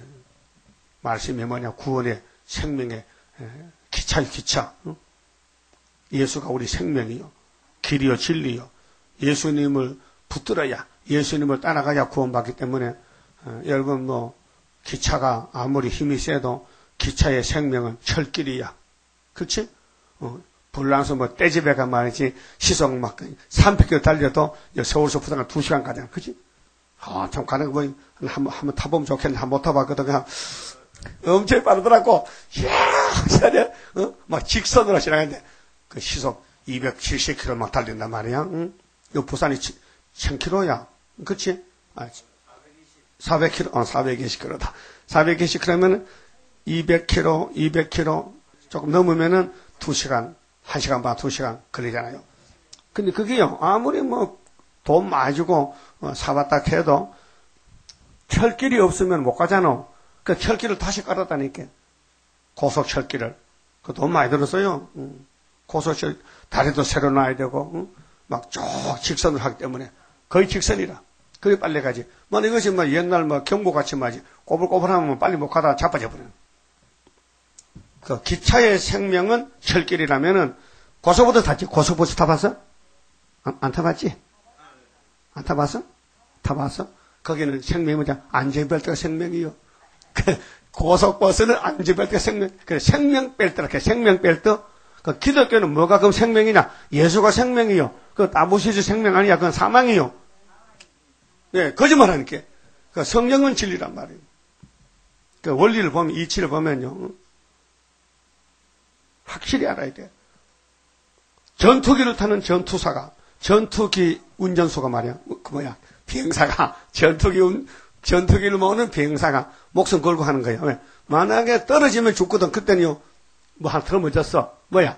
뭐냐? 구원의 생명의 기차요, 기차. 예수가 우리 생명이요. 길이요, 진리요. 예수님을 붙들어야, 예수님을 따라가야 구원받기 때문에, 여러분 기차가 아무리 힘이 세도 기차의 생명은 철길이야. 그렇지? 불란서 떼집애가 말이지, 시속 막 300km 달려도 서울서 부산가 2시간 가잖아. 그치? 참 가는 거 한번 타보면 좋겠는데, 한번 못 타봤거든. 그냥 엄청 빠르더라고. 이야! 막 직선으로 지나가는데, 그 시속 270km 막 달린단 말이야. 응? 요 부산이 1000km야. 그치? 400km, 420km다. 420km면 200km 조금 넘으면은 2시간, 1시간 반, 2시간 걸리잖아요. 근데 그게요, 아무리 돈 많이 주고 사봤다 해도 철길이 없으면 못 가잖아. 그 철길을 다시 깔았다니까. 고속철길을. 그 돈 많이 들었어요. 고속철, 다리도 새로 놔야 되고, 막 쭉 직선을 하기 때문에. 거의 직선이라. 그게 빨리 가지. 이것이 옛날 경보같이 말이지. 꼬불꼬불하면 빨리 못 가다가 자빠져 버려요. 그 기차의 생명은 철길이라면은 고속버스 탔지? 고속버스 타봤어? 안 타봤지? 안 타봤어? 타봤어? 거기는 생명이 뭐냐? 안전벨트가 생명이요. 고속버스는 안전벨트가 생명. 그래, 생명벨트라 해. 생명벨트. 그 기독교는 뭐가 그럼 생명이냐? 예수가 생명이요. 그 아버지의 생명 아니야. 그건 사망이요. 예, 거짓말 하니까. 그 성령은 진리란 말이에요. 그 원리를 보면, 이치를 보면요. 확실히 알아야 돼. 전투기를 타는 전투사가, 전투기 운전수가 말이야. 비행사가, 전투기를 모으는 비행사가 목숨 걸고 하는 거예요. 왜? 만약에 떨어지면 죽거든. 그때는요, 하나 틀어맞았어.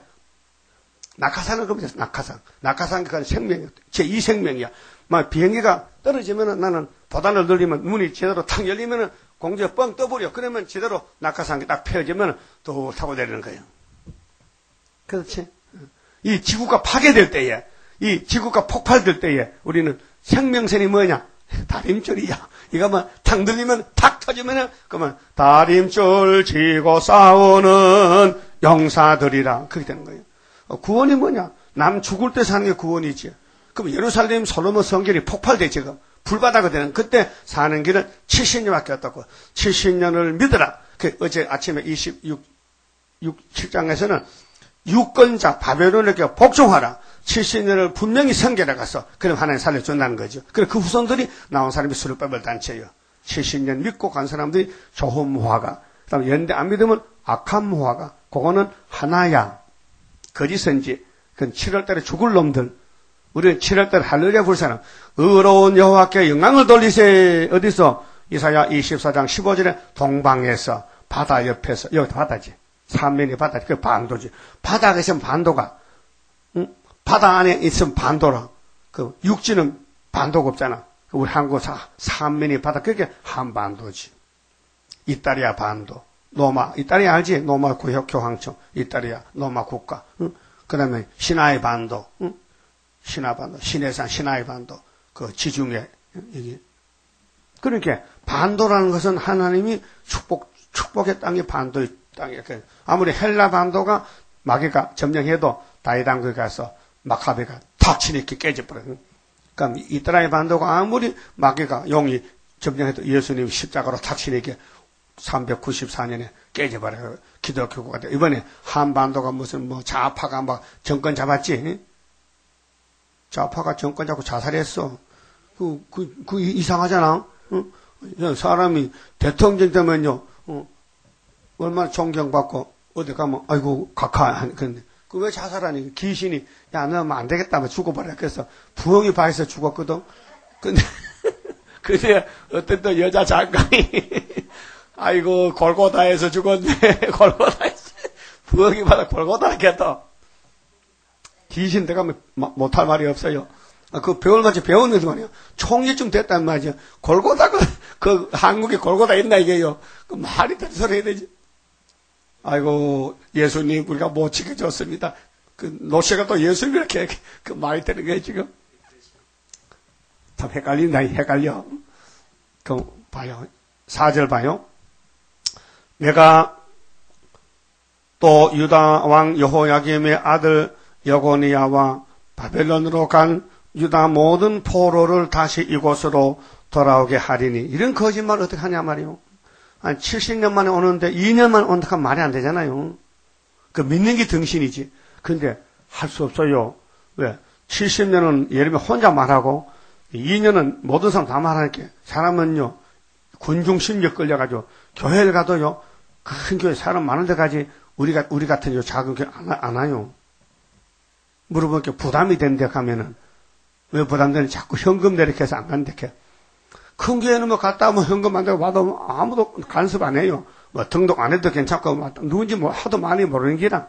낙하산을 그러면 낙하산. 낙하산 그건 생명이야. 제2 생명이야. 비행기가 떨어지면은 나는 도단을 돌리면 문이 제대로 탁 열리면은 공중에 뻥 떠버려. 그러면 제대로 낙하산이 딱 펴지면은 또 타고 내리는 거예요. 그렇지? 이 지구가 파괴될 때에, 이 지구가 폭발될 때에 우리는 생명선이 뭐냐? 다림줄이야. 이거 탁 늘리면 탁 터지면은 그러면 다림줄 지고 싸우는 용사들이라 그렇게 되는 거예요. 구원이 뭐냐? 남 죽을 때 사는 게 구원이지. 그럼 예루살렘 솔로몬 성전이 폭발돼 지금 불바다가 되는 그때 사는 길은 70년밖에 없다고. 70년을 믿어라. 어제 아침에 7장에서는 유권자 바벨론에게 복종하라. 70년을 분명히 성결해 갔어. 그럼 하나님 살려준다는 거죠. 그래 그 후손들이 나온 사람이 수르바벨 단체예요. 70년 믿고 간 사람들이 좋은 무화과, 그다음에 연대 안 믿으면 악한 무화과. 그거는 하나야. 거짓 선지. 그건 7월달에 죽을 놈들. 우리는 7월달에 할렐루야 부를 사람. 의로운 여호와께 영광을 돌리세. 어디서? 이사야 24장 15절에 동방에서 바다 옆에서. 여기 바다지. 삼면이 바다지. 그 반도지. 바다에 있으면 반도가. 응? 바다 안에 있으면 반도라. 그 육지는 반도가 없잖아. 우리 한국 삼면이 바다. 그게 한반도지. 이탈리아 반도. 로마. 이탈리아 알지? 로마 교황청. 이탈리아. 로마 국가. 응? 그 다음에 시나이 반도. 응? 신화반도, 신해산, 신화의반도, 그 지중해, 여기. 그러니까 반도라는 것은 하나님이 축복의 땅이 반도의 땅이에요. 아무리 헬라 반도가 마귀가 점령해도 다이당국에 가서 마카베가 탁 치니까 깨져버려요. 그러니까 이스라엘 반도가 아무리 마귀가 용이 점령해도 예수님 십자가로 탁 치니까 394년에 깨져버려요. 기독교가 돼. 이번에 한반도가 무슨 뭐 좌파가 막 정권 잡았지? 좌파가 정권 잡고 자살했어. 그 이상하잖아. 응? 사람이 대통령 되면요, 얼마나 존경받고, 어디 가면, 아이고, 각하하는, 근데, 그 왜 자살하니? 귀신이, 야, 너 하면 안 되겠다. 하면 죽어버려. 그래서, 부엉이 바에서 죽었거든. 근데, 어떤 또 여자 장관이, 아이고, 골고다에서 죽었네. 골고다에서. 부엉이 바다 골고다 겠다. 귀신 들어가면 못할 말이 없어요. 그 배울만치 배웠는데 말이야. 총리쯤 됐단 말이야. 골고다, 그 한국에 골고다 있나 이게요. 그 말이 되는 소리 해야 되지. 아이고, 예수님 우리가 못 지켜줬습니다. 그 노시가 또 예수님 이렇게 그 말이 되는 거예요, 지금. 참 헷갈린다, 헷갈려. 그, 봐요. 4절 봐요. 내가 또 유다 왕 여호야김의 아들 여고니야와 바벨론으로 간 유다 모든 포로를 다시 이곳으로 돌아오게 하리니. 이런 거짓말을 어떻게 하냐 말이요. 한 70년 만에 오는데 2년 만에 온다고 하면 말이 안 되잖아요. 그 믿는 게 등신이지. 근데 할 수 없어요. 왜? 70년은 예를 들면 혼자 말하고 2년은 모든 사람 다 말하니까 사람은요 군중심리에 끌려가지고 교회를 가도요 큰 교회 사람 많은 데까지 우리 같은 작은 교회 안 와요. 물어보니까 부담이 된데 가면은 왜 부담되는 자꾸 현금 내리게 해서 안 간대. 큰 교회는 뭐 갔다 오면 현금 안 되고 와도 아무도 간섭 안 해요. 뭐 등록 안 해도 괜찮고 뭐 누군지 뭐 하도 많이 모르는 기라.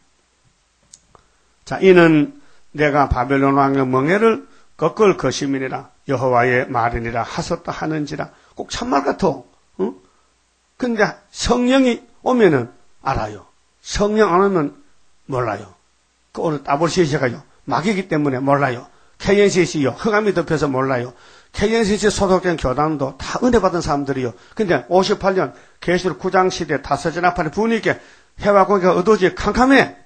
자, 이는 내가 바벨론 왕의 멍에를 꺾을 것임이니라 여호와의 말이니라 하셨다 하는지라. 꼭 참말 같아. 응? 근데 성령이 오면은 알아요. 성령 안 오면 몰라요. 그 오늘 따블시에서가요. 마귀이기 때문에 몰라요. KNCC요. 흑암이 덮여서 몰라요. KNCC 소속된 교단도 다 은혜 받은 사람들이요. 근데 58년 계시록 9장 시대 다서전 앞판에 부으니까 해와 공기가 어두워지 캄캄해.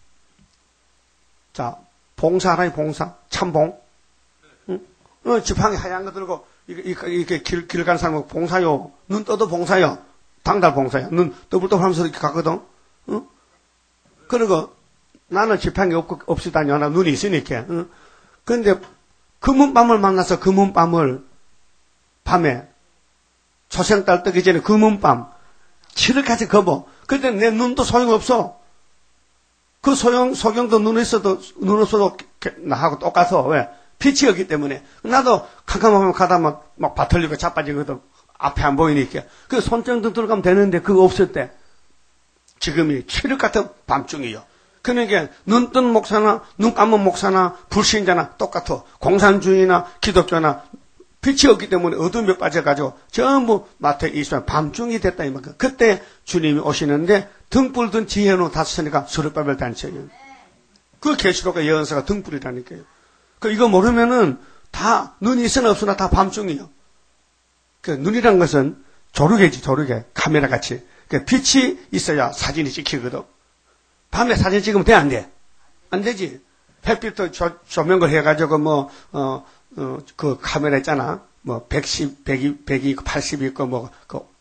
자, 봉사라니 봉사. 참봉. 응? 지팡이 하얀 거 들고 이렇게 길 가는 사람은 봉사요. 눈 떠도 봉사요. 당달 봉사요. 눈 떠불떠불 하면서 이렇게 가거든. 응? 그리고 나는 지팡이 없이 다녀. 나 눈이 있으니까. 응? 근데 금은밤을 만나서 금은밤을 밤에 초생달 뜨기 전에 금은밤 7일까지 거보. 근데 내 눈도 소용없어. 그 소경도 눈 없어도 나하고 똑같아. 왜? 빛이 없기 때문에. 나도 캄캄하면 가다 막 바틀리고 자빠지거든. 앞에 안 보이니까. 그 손정등 들어가면 되는데 그거 없을 때. 지금이 7일 같은 밤중이요. 그러니까 눈 뜬 목사나 눈 감은 목사나 불신자나 똑같아. 공산주의나 기독교나 빛이 없기 때문에 어둠에 빠져가지고 전부 마태 20장 밤중이 됐다 이 말이야. 그때 주님이 오시는데 등불 든 지혜로 다스으니까 수르바벨 단체예요. 그 계시록의 예언서가 등불이라니까요. 그 이거 모르면은 다 눈이 있으나 없으나 다 밤중이요. 그 눈이란 것은 조르개지 조르개 카메라 같이. 그 빛이 있어야 사진이 찍히거든. 밤에 사진 찍으면 돼, 안 돼? 안 되지. 햇빛도 조명을 해가지고, 그 카메라 있잖아. 110, 100이, 80이 있고,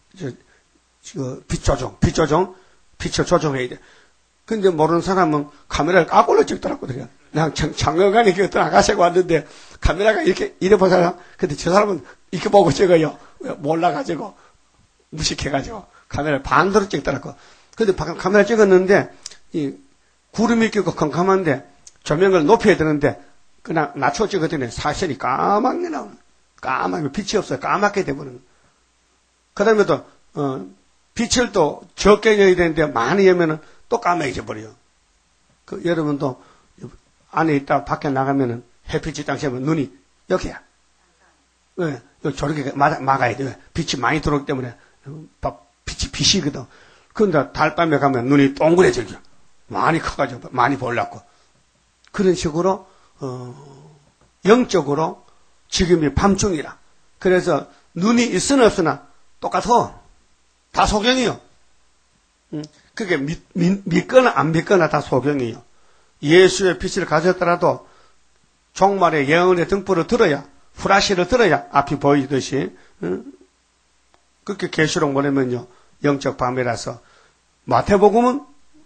빛 빛을 조정해야 돼. 근데 모르는 사람은 카메라를 까골로 찍더라고, 그래. 난 장영관이 그 어떤 아가씨가 왔는데, 카메라가 이래 보잖아. 근데 저 사람은 이렇게 보고 찍어요. 몰라가지고, 무식해가지고, 카메라를 반대로 찍더라고. 근데 카메라 찍었는데, 이 구름이 끼고 컴컴한데 조명을 높여야 되는데 그냥 낮춰 찍었더니 사실이 까맣게 나오는. 까맣게 빛이 없어요. 까맣게 돼버리는. 그 다음에 또 빛을 또 적게 여야 되는데 많이 여면은 또 까매져 버려요. 그 여러분도 안에 있다 밖에 나가면은 햇빛이 딱 쐬면 눈이 여기야. 왜? 저렇게 막아야 돼. 왜? 빛이 많이 들어오기 때문에 빛이 빛이거든. 근데 달밤에 가면 눈이 동그래져요. 많이 커가지고, 많이 보려고. 그런 식으로, 영적으로 지금이 밤중이라. 그래서 눈이 있으나 없으나 똑같아. 다 소경이요. 그게 믿거나 안 믿거나 다 소경이요. 예수의 빛을 가졌더라도 종말의 예언의 등불을 들어야, 후라시를 들어야 앞이 보이듯이, 그렇게 계시록 보내면요, 영적 밤이라서. 마태복음은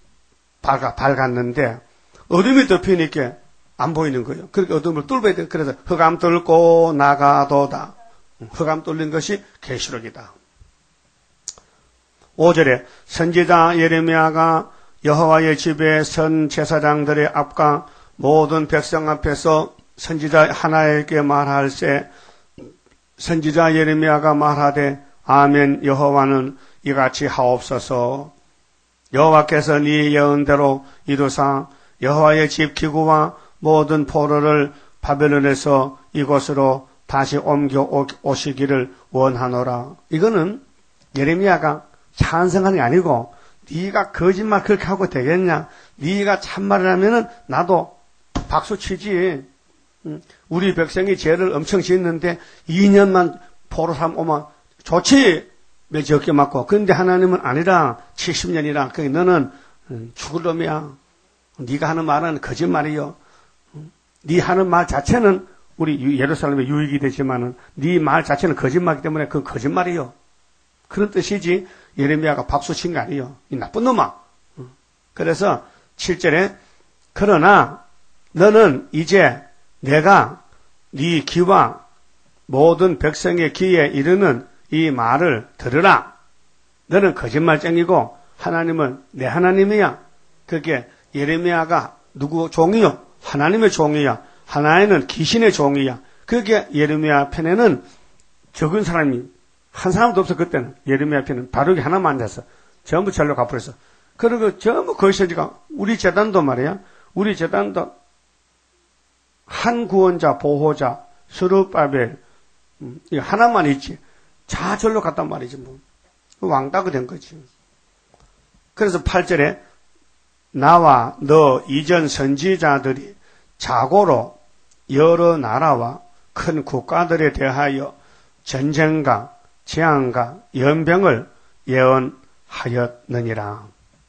밝았는데 어둠이 덮이니까 안 보이는 거예요. 그렇게 어둠을 뚫어야 돼. 그래서 흑암 뚫고 나가도다. 흑암 뚫린 것이 계시록이다. 5절에 선지자 예레미야가 여호와의 집에 선 제사장들의 앞과 모든 백성 앞에서 선지자 하나에게 말할세, 선지자 예레미야가 말하되 아멘. 여호와는 이같이 하옵소서. 여호와께서 네 예언대로 이루사 여호와의 집 기구와 모든 포로를 바벨론에서 이곳으로 다시 옮겨 오시기를 원하노라. 이거는 예레미야가 찬성하는 게 아니고, 네가 거짓말 그렇게 하고 되겠냐? 네가 참말을 하면은 나도 박수 치지. 우리 백성이 죄를 엄청 짓는데 2년만 포로 삼 오면 좋지. 왜 적게 맞고. 그런데 하나님은 아니라 70년이라. 그러니까 너는 죽을 놈이야. 네가 하는 말은 거짓말이요. 네 하는 말 자체는 우리 예루살렘에 유익이 되지만은 네 말 자체는 거짓말이기 때문에 그건 거짓말이요. 그런 뜻이지. 예레미야가 박수 친 거 아니에요. 이 나쁜 놈아. 그래서 7절에 그러나 너는 이제 내가 네 귀와 모든 백성의 귀에 이르는 이 말을 들으라. 너는 거짓말쟁이고 하나님은 내 하나님이야. 그게 예레미야가 누구 종이요? 하나님의 종이야. 하나님은 귀신의 종이야. 그게 예레미야 편에는 적은 사람이 한 사람도 없어. 그때는 예레미야 편은 바르게 하나만 앉아서 전부 절로 가버렸어. 그리고 전부 거시지가 우리 재단도 말이야. 우리 재단도 한 구원자, 보호자, 스룹바벨 하나만 있지. 다 절로 갔단 말이지 뭐. 왕따가 된 거지. 그래서 8절에 나와 너 이전 선지자들이 자고로 여러 나라와 큰 국가들에 대하여 전쟁과 재앙과 연병을 예언하였느니라.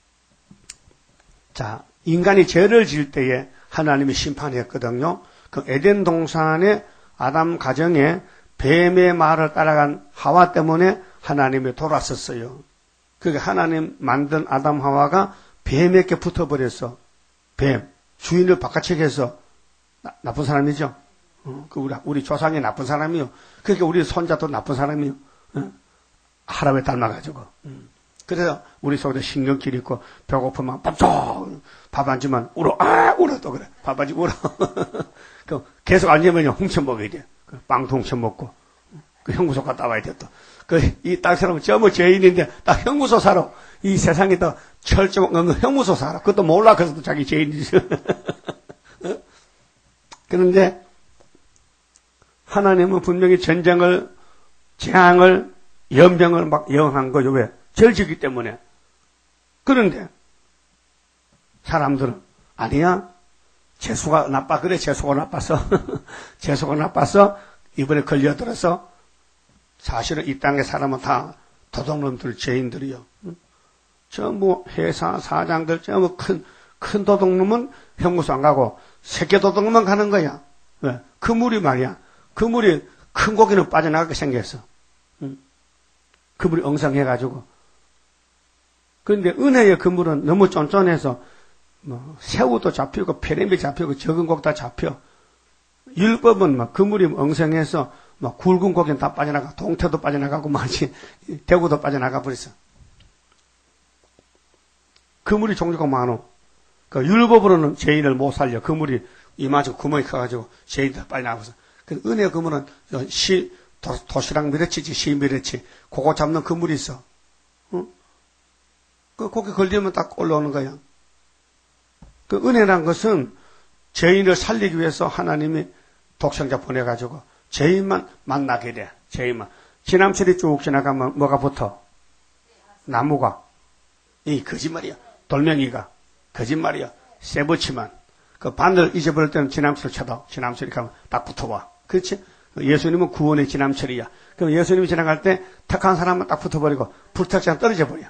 자, 인간이 죄를 지을 때에 하나님이 심판했거든요. 그 에덴 동산의 아담 가정에 뱀의 말을 따라간 하와 때문에 하나님이 돌았었어요. 그게 하나님 만든 아담 하와가 뱀에게 붙어버렸어. 뱀. 주인을 바깥치게 해서 나쁜 사람이죠. 우리 조상이 나쁜 사람이요. 그러니까 우리 손자도 나쁜 사람이요. 하라에 닮아가지고. 그래서 우리 속에 신경질 있고 배고프면 밥 안 주면 울어. 울어 또 그래. 밥 안 주면 울어. 계속 앉으면 훔쳐 먹어야 돼. 빵도 훔쳐 먹고. 그 형무소 갔다 와야 돼 또. 이 딱 사람은 전부 죄인인데 딱 형무소 살아. 이 세상에 또 철저한 형무소 살아. 그것도 몰라. 그래서 또 자기 죄인이지. 그런데 하나님은 분명히 전쟁을, 재앙을, 연병을 막 예언한 거죠. 왜? 죄를 지기 때문에. 그런데 사람들은 아니야. 재수가 나빠. 그래, 재수가 나빠서. 재수가 나빠서 이번에 걸려들어서 사실은 이 땅의 사람은 다 도둑놈들, 죄인들이요. 전부 회사, 사장들, 전부 큰 도둑놈은 형무소 안 가고 새끼 도둑놈만 가는 거야. 왜? 그물이 말이야. 그물이 큰 고기는 빠져나가게 생겼어. 그물이 엉성해가지고. 그런데 은혜의 그물은 너무 쫀쫀해서 새우도 잡히고 페렘이 잡히고 적은 고기 다 잡혀. 율법은 막 그물이 엉성해서 막 굵은 고기는 다 빠져나가. 동태도 빠져나가고 마치 대구도 빠져나가 버렸어. 그물이 종류가 많어. 그 율법으로는 죄인을 못 살려. 그물이 이마저 구멍이 커가지고 죄인들 빨리 나가서. 그 은혜 그물은 도시락 미러치지, 시 미러치. 그거 잡는 그물이 있어. 그 고기 걸리면 딱 올라오는 거야. 그 은혜란 것은 죄인을 살리기 위해서 하나님이 독생자 보내가지고 죄인만 만나게 돼. 죄인만. 지남철이 쭉 지나가면 뭐가 붙어? 나무가. 이 거짓말이야. 돌멩이가. 거짓말이야. 쇠붙이만. 그 바늘 잊어버릴 때는 지남철 쳐다. 지남철 이렇게 하면 딱 붙어봐. 그렇지? 예수님은 구원의 지남철이야. 그럼 예수님이 지나갈 때 택한 사람은 딱 붙어버리고 불택자는 떨어져 버려.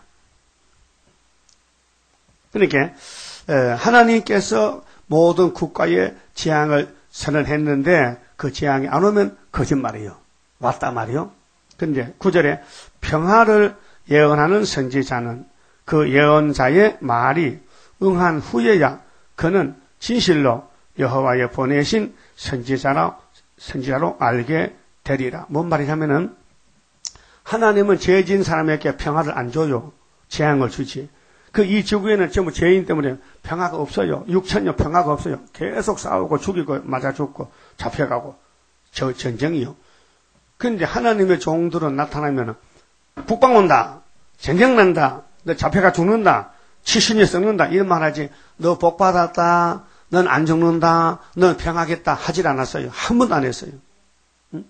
그러니까 하나님께서 모든 국가의 재앙을 선언했는데 그 재앙이 안 오면 거짓말이에요. 왔다 말이요. 근데 9절에 평화를 예언하는 선지자는 그 예언자의 말이 응한 후에야 그는 진실로 여호와의 보내신 선지자로 알게 되리라. 뭔 말이냐면은 하나님은 죄 지은 사람에게 평화를 안 줘요. 재앙을 주지. 이 지구에는 전부 죄인 때문에 평화가 없어요. 6천년 평화가 없어요. 계속 싸우고 죽이고 맞아 죽고 잡혀가고 전쟁이요. 그런데 하나님의 종들은 나타나면 북방 온다. 전쟁 난다. 너 잡혀가 죽는다. 치신이 썩는다. 이런 말 하지. 너 복 받았다. 넌 안 죽는다. 넌 평하겠다. 하질 않았어요. 한 번도 안 했어요. 응?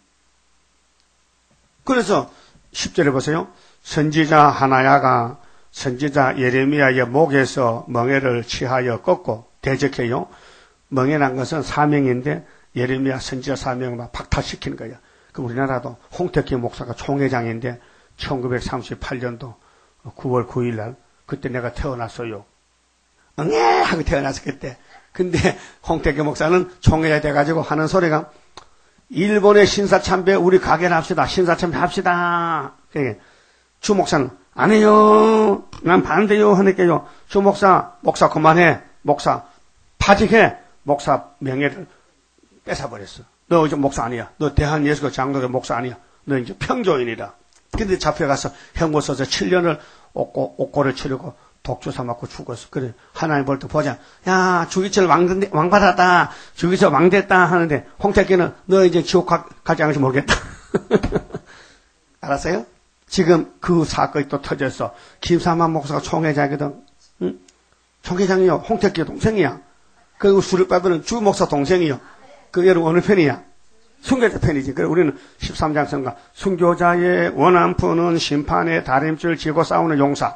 그래서 10절에 보세요. 선지자 하나야가 선지자 예레미야의 목에서 멍에를 취하여 꺾고 대적해요. 멍에란 것은 사명인데 예레미야 선지자 사명을 막 박탈시키는 거예요. 그 우리나라도 홍택기 목사가 총회장인데 1938년도 9월 9일 날 그때 내가 태어났어요. 응애 하고 태어났어 그때. 근데 홍택기 목사는 총회장이 돼가지고 하는 소리가 일본의 신사참배 우리 가게를 합시다. 신사참배 합시다. 주 목사는 안 해요. 난 반대요. 하니까요. 주 목사 그만해. 목사 파직해. 목사 명예를 뺏어버렸어. 너 이제 목사 아니야. 너 대한예수교 장로교 목사 아니야. 너 이제 평조인이다. 근데 잡혀가서 형무 써서 7년을 옥고를 치르고 독주사 맞고 죽었어. 그래. 하나님 볼 때 보자. 야, 주기철 왕 받았다. 주기철 왕 됐다. 하는데, 홍택기는 너 이제 지옥 가지 않을지 모르겠다. 알았어요? 지금 그 사건이 또 터졌어. 김삼환 목사가 총회장이거든. 응? 총회장이요. 홍택기 동생이야. 그리고 수립받은 주 목사 동생이요. 그 여러분 어느 편이야? 순교자 편이지. 그래 우리는 13장 성가 순교자의 원한 푸는 심판의 다림줄 지고 싸우는 용사.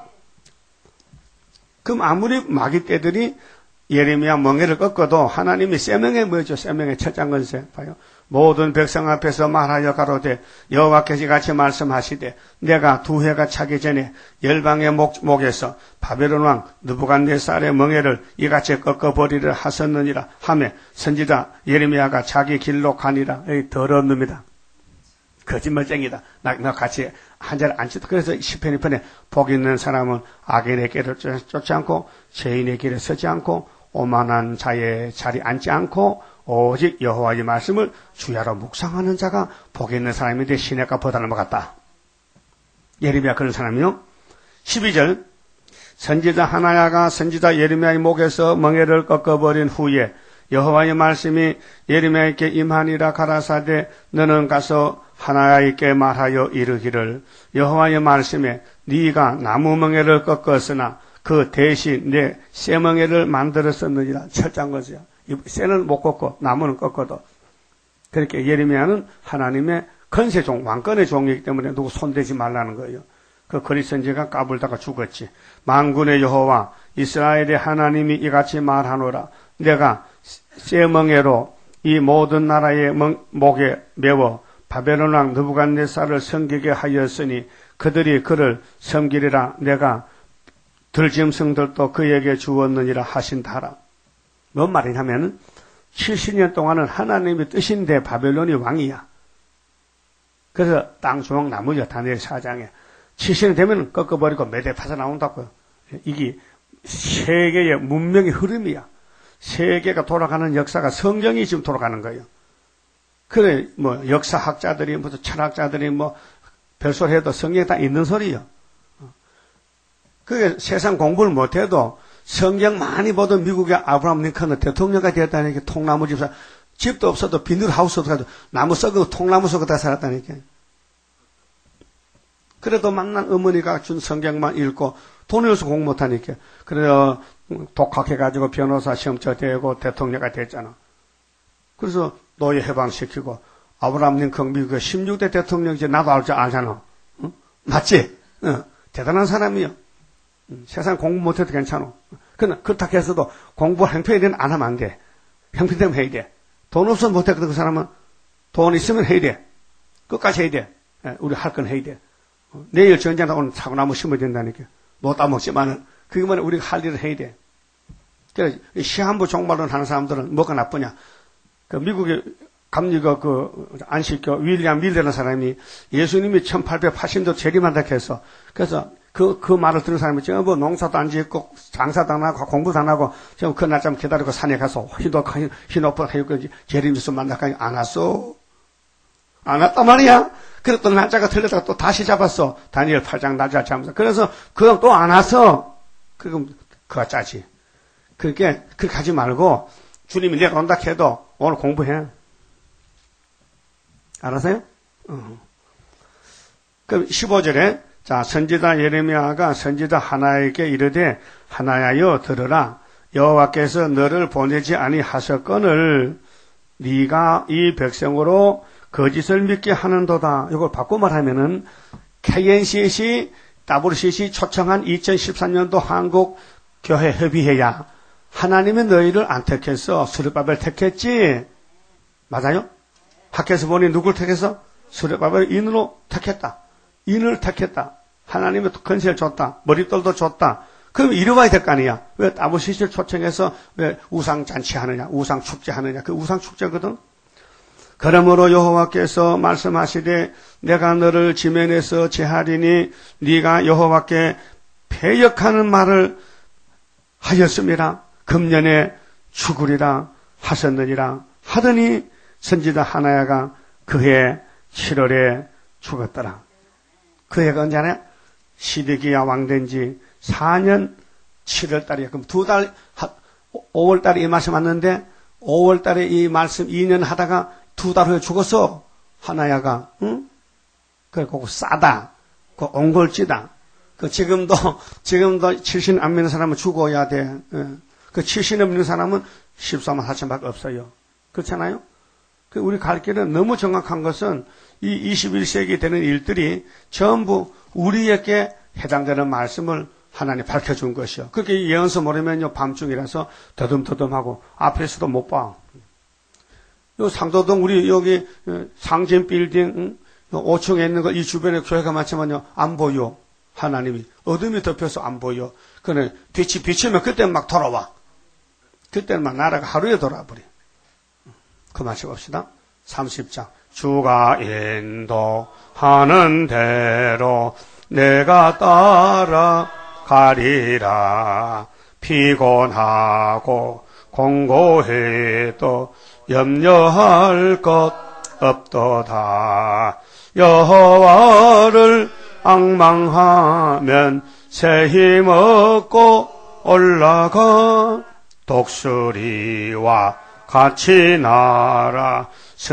그럼 아무리 마귀 떼들이 예레미야 멍에를 꺾어도 하나님이 쇠명에 뭐죠? 쇠명의 첫장 건세. 봐요. 모든 백성 앞에서 말하여 가로되 여호와께서 같이 말씀하시되 내가 두 해가 차기 전에 열방의 목에서 바벨론 왕 느부갓네살의 멍에를 이같이 꺾어버리려 하셨느니라 하며 선지자 예레미야가 자기 길로 가니라. 더러운 놈이다. 거짓말쟁이다. 나 같이 한 자리 앉히다. 그래서 시편 2편에 복 있는 사람은 악인의 길을 쫓지 않고 죄인의 길에 서지 않고 오만한 자의 자리 앉지 않고 오직 여호와의 말씀을 주야로 묵상하는 자가 복 있는 사람인데 시냇가 보다는 것 같다. 예레미야 그런 사람이요. 12절 선지자 하나야가 선지자 예레미야의 목에서 멍에를 꺾어버린 후에 여호와의 말씀이 예레미야에게 임하니라 가라사대 너는 가서 하나야에게 말하여 이르기를 여호와의 말씀에 네가 나무 멍에를 꺾었으나 그 대신 내 쇠멍에를 만들었었느니라. 철장 것이야. 쇠는 못 꺾고 나무는 꺾어도. 그렇게 예레미야는 하나님의 건세종, 왕권의 종이기 때문에 누구 손대지 말라는 거예요. 그 거짓 선지자가 까불다가 죽었지. 만군의 여호와 이스라엘의 하나님이 이같이 말하노라. 내가 쇠멍에로 이 모든 나라의 목에 메워 바벨론 왕 느부갓네살을 섬기게 하였으니 그들이 그를 섬기리라. 내가 들짐승들도 그에게 주었느니라 하신다라. 뭔 말이냐면 70년 동안은 하나님의 뜻인데 바벨론이 왕이야. 그래서 땅 주먹 나무죠. 다니엘 4장에. 70년 되면 꺾어버리고 매대파서 나온다고요. 이게 세계의 문명의 흐름이야. 세계가 돌아가는 역사가 성경이 지금 돌아가는 거예요. 그래 역사학자들이 무슨 철학자들이 별소리 해도 성경에 다 있는 소리요. 그게 세상 공부를 못해도 성경 많이 보던 미국의 아브라함 링컨은 대통령가 되었다니까. 통나무 집사. 집도 없어도 비닐 하우스도 가지고 나무 썩은 통나무 속에다 살았다니까. 그래도 만난 어머니가 준 성경만 읽고 돈이 없어 공부 못하니까. 그래서 독학해가지고 변호사 시험 쳐대고 대통령가 됐잖아. 그래서 노예 해방시키고 아브라함 링컨 미국의 16대 대통령이지. 나도 알잖아. 응? 맞지? 응. 대단한 사람이요. 세상 공부 못해도 괜찮아. 그러나 그렇다고 해서도 공부 행편에는 안 하면 안 돼. 형편되면 해야 돼. 돈 없으면 못했거든. 그 사람은 돈 있으면 해야 돼. 끝까지 해야 돼. 우리 할 건 해야 돼. 내일 전쟁다 오늘 사고나무 심어야 된다니까. 못 따먹지만은 그게만 우리가 할 일을 해야 돼. 그래서 시한부 종말론 하는 사람들은 뭐가 나쁘냐? 그 미국의 감리교 그 안식교 윌리엄 밀러라는 사람이 예수님이 1880도 재림한다 해서 그래서 그 말을 들은 사람이 전부 농사도 안 짓고 장사도 안 하고 공부도 안 하고 지금 그 날짜만 기다리고 산에 가서 흰 옷 입고 재림 예수 만나까지 안 왔어. 안 왔단 말이야. 그래서 또 날짜가 틀렸다가 또 다시 잡았어. 다니엘 8장 날짜 잡면서. 그래서 그럼 또 안 왔어. 그럼 그가 짜지. 그렇게 하지 말고 주님이 내가 온다 해도 오늘 공부해. 알았어요? 그럼 15절에 자 선지자 예레미야가 선지자 하나에게 이르되 하나야여 들으라 여호와께서 너를 보내지 아니하셨거늘 네가 이 백성으로 거짓을 믿게 하는도다. 이걸 바꿔 말하면은 KNCC, WCC 초청한 2013년도 한국 교회 협의회야. 하나님은 너희를 안 택했어. 수르바벨 택했지. 맞아요? 학교에서 보니 누굴 택했어? 수르바벨 인으로 택했다. 인을 택했다. 하나님의 건세를 줬다. 머릿돌도 줬다. 그럼 이뤄봐야 될 거 아니야. 왜 WCC를 초청해서 왜 우상잔치 하느냐, 우상축제 하느냐. 그 우상축제거든. 그러므로 여호와께서 말씀하시되 내가 너를 지면에서 제하리니 네가 여호와께 패역하는 말을 하였음이라. 금년에 죽으리라 하셨느니라 하더니 선지자 하나야가 그해 7월에 죽었더라. 그 해가 언제 하냐? 시드기야 왕된 지 4년 7월 달이야. 그럼 2달 5월 달에 이 말씀 왔는데 5월 달에 이 말씀 2년 하다가 2달 후에 죽었어. 하나야가. 응? 그래, 그거 싸다. 그거 옹골지다. 그 지금도 70 안 믿는 사람은 죽어야 돼. 그 70 넘는 사람은 14만 4천밖에 없어요. 그렇잖아요? 그 우리 갈 길은 너무 정확한 것은 이 21세기 되는 일들이 전부 우리에게 해당되는 말씀을 하나님 밝혀준 것이요. 그렇게 예언서 모르면요, 밤중이라서 더듬더듬하고 앞에서도 못 봐. 요 상도동 우리 여기 상진 빌딩 5층에 있는 거 이 주변에 교회가 많지만요, 안 보여. 하나님이 어둠이 덮여서 안 보여. 그래 빛이 비치면 그때는 막 돌아와. 그때는 막 나라가 하루에 돌아버려. 그만 봅시다. 30장. 주가 인도하는 대로 내가 따라가리라. 피곤하고 공고해도 염려할 것 없도다. 여호와를 앙망하면 새 힘 얻고 올라가. 독수리와 같이 날아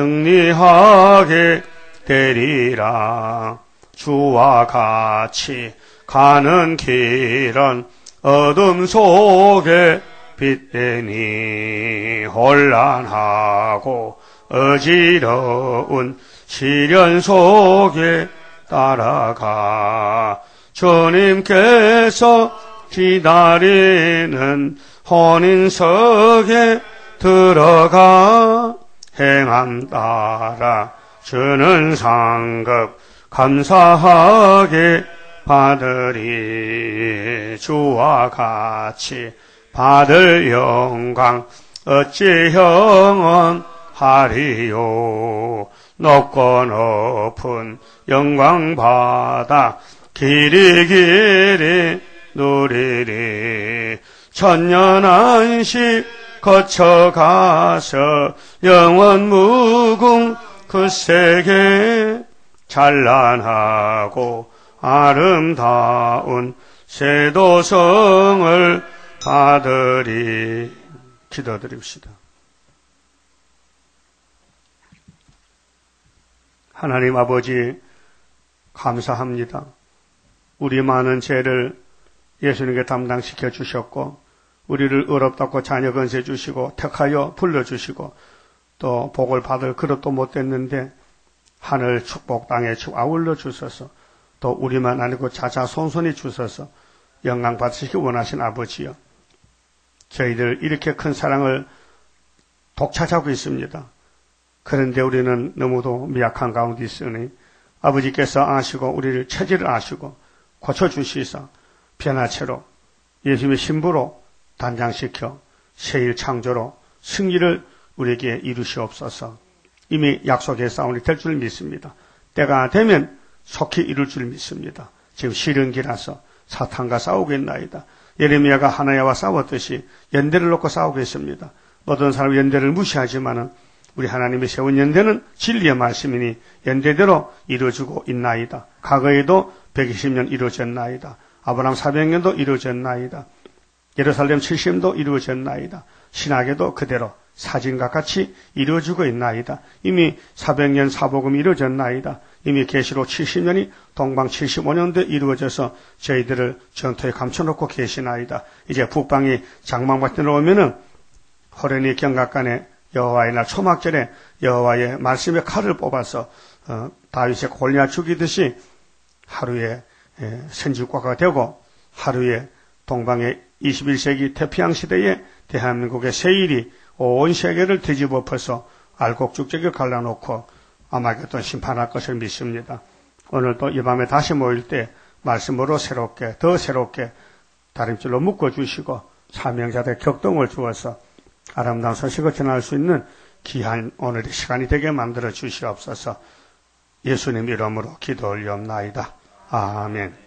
승리하게 되리라. 주와 같이 가는 길은 어둠 속에 빛되니 혼란하고 어지러운 시련 속에 따라가. 주님께서 기다리는 혼인석에 들어가. 행함 따라 주는 상급 감사하게 받으리. 주와 같이 받을 영광 어찌 영원하리요. 높고 높은 영광 받아 길이 누리리. 천년 안식 거쳐가서 영원 무궁 그 세계. 찬란하고 아름다운 세도성을 받으리. 기도드립시다. 하나님 아버지 감사합니다. 우리 많은 죄를 예수님께 담당시켜 주셨고 우리를 의롭다고 자녀 건세 주시고 택하여 불러주시고 또 복을 받을 그릇도 못 됐는데 하늘 축복 땅에 아울러 주셔서 또 우리만 아니고 자자손손이 주셔서 영광 받으시기 원하신 아버지여, 저희들 이렇게 큰 사랑을 독차지하고 있습니다. 그런데 우리는 너무도 미약한 가운데 있으니 아버지께서 아시고 우리를 체질을 아시고 고쳐주시사 변화체로 예수님의 신부로 단장시켜 새일 창조로 승리를 우리에게 이루시옵소서. 이미 약속의 싸움이 될 줄 믿습니다. 때가 되면 속히 이룰 줄 믿습니다. 지금 시련기라서 사탄과 싸우고 있나이다. 예레미야가 하나야와 싸웠듯이 연대를 놓고 싸우고 있습니다. 어떤 사람은 연대를 무시하지만은 우리 하나님이 세운 연대는 진리의 말씀이니 연대대로 이루어지고 있나이다. 과거에도 120년 이루어졌나이다. 아브라함 400년도 이루어졌나이다. 예루살렘 70년도 이루어졌나이다. 신학에도 그대로 사진과 같이 이루어지고 있나이다. 이미 400년 사복음이 이루어졌나이다. 이미 계시록 70년이 동방 75년도에 이루어져서 저희들을 전토에 감춰놓고 계시나이다. 이제 북방이 장막밭에 오면은 호련히 경각간에 여호와의 날 초막절에 여호와의 말씀의 칼을 뽑아서 다윗의 골리앗 죽이듯이 하루에 선지국가가 되고 하루에 동방의 21세기 태평양 시대에 대한민국의 세일이 온 세계를 뒤집어 엎어서 알곡죽적에 갈라놓고 아마겟돈 심판할 것을 믿습니다. 오늘도 이 밤에 다시 모일 때 말씀으로 새롭게 더 새롭게 다림줄로 묶어주시고 사명자들의 격동을 주어서 아름다운 소식을 전할 수 있는 귀한 오늘의 시간이 되게 만들어 주시옵소서. 예수님 이름으로 기도 올리옵나이다. 아멘.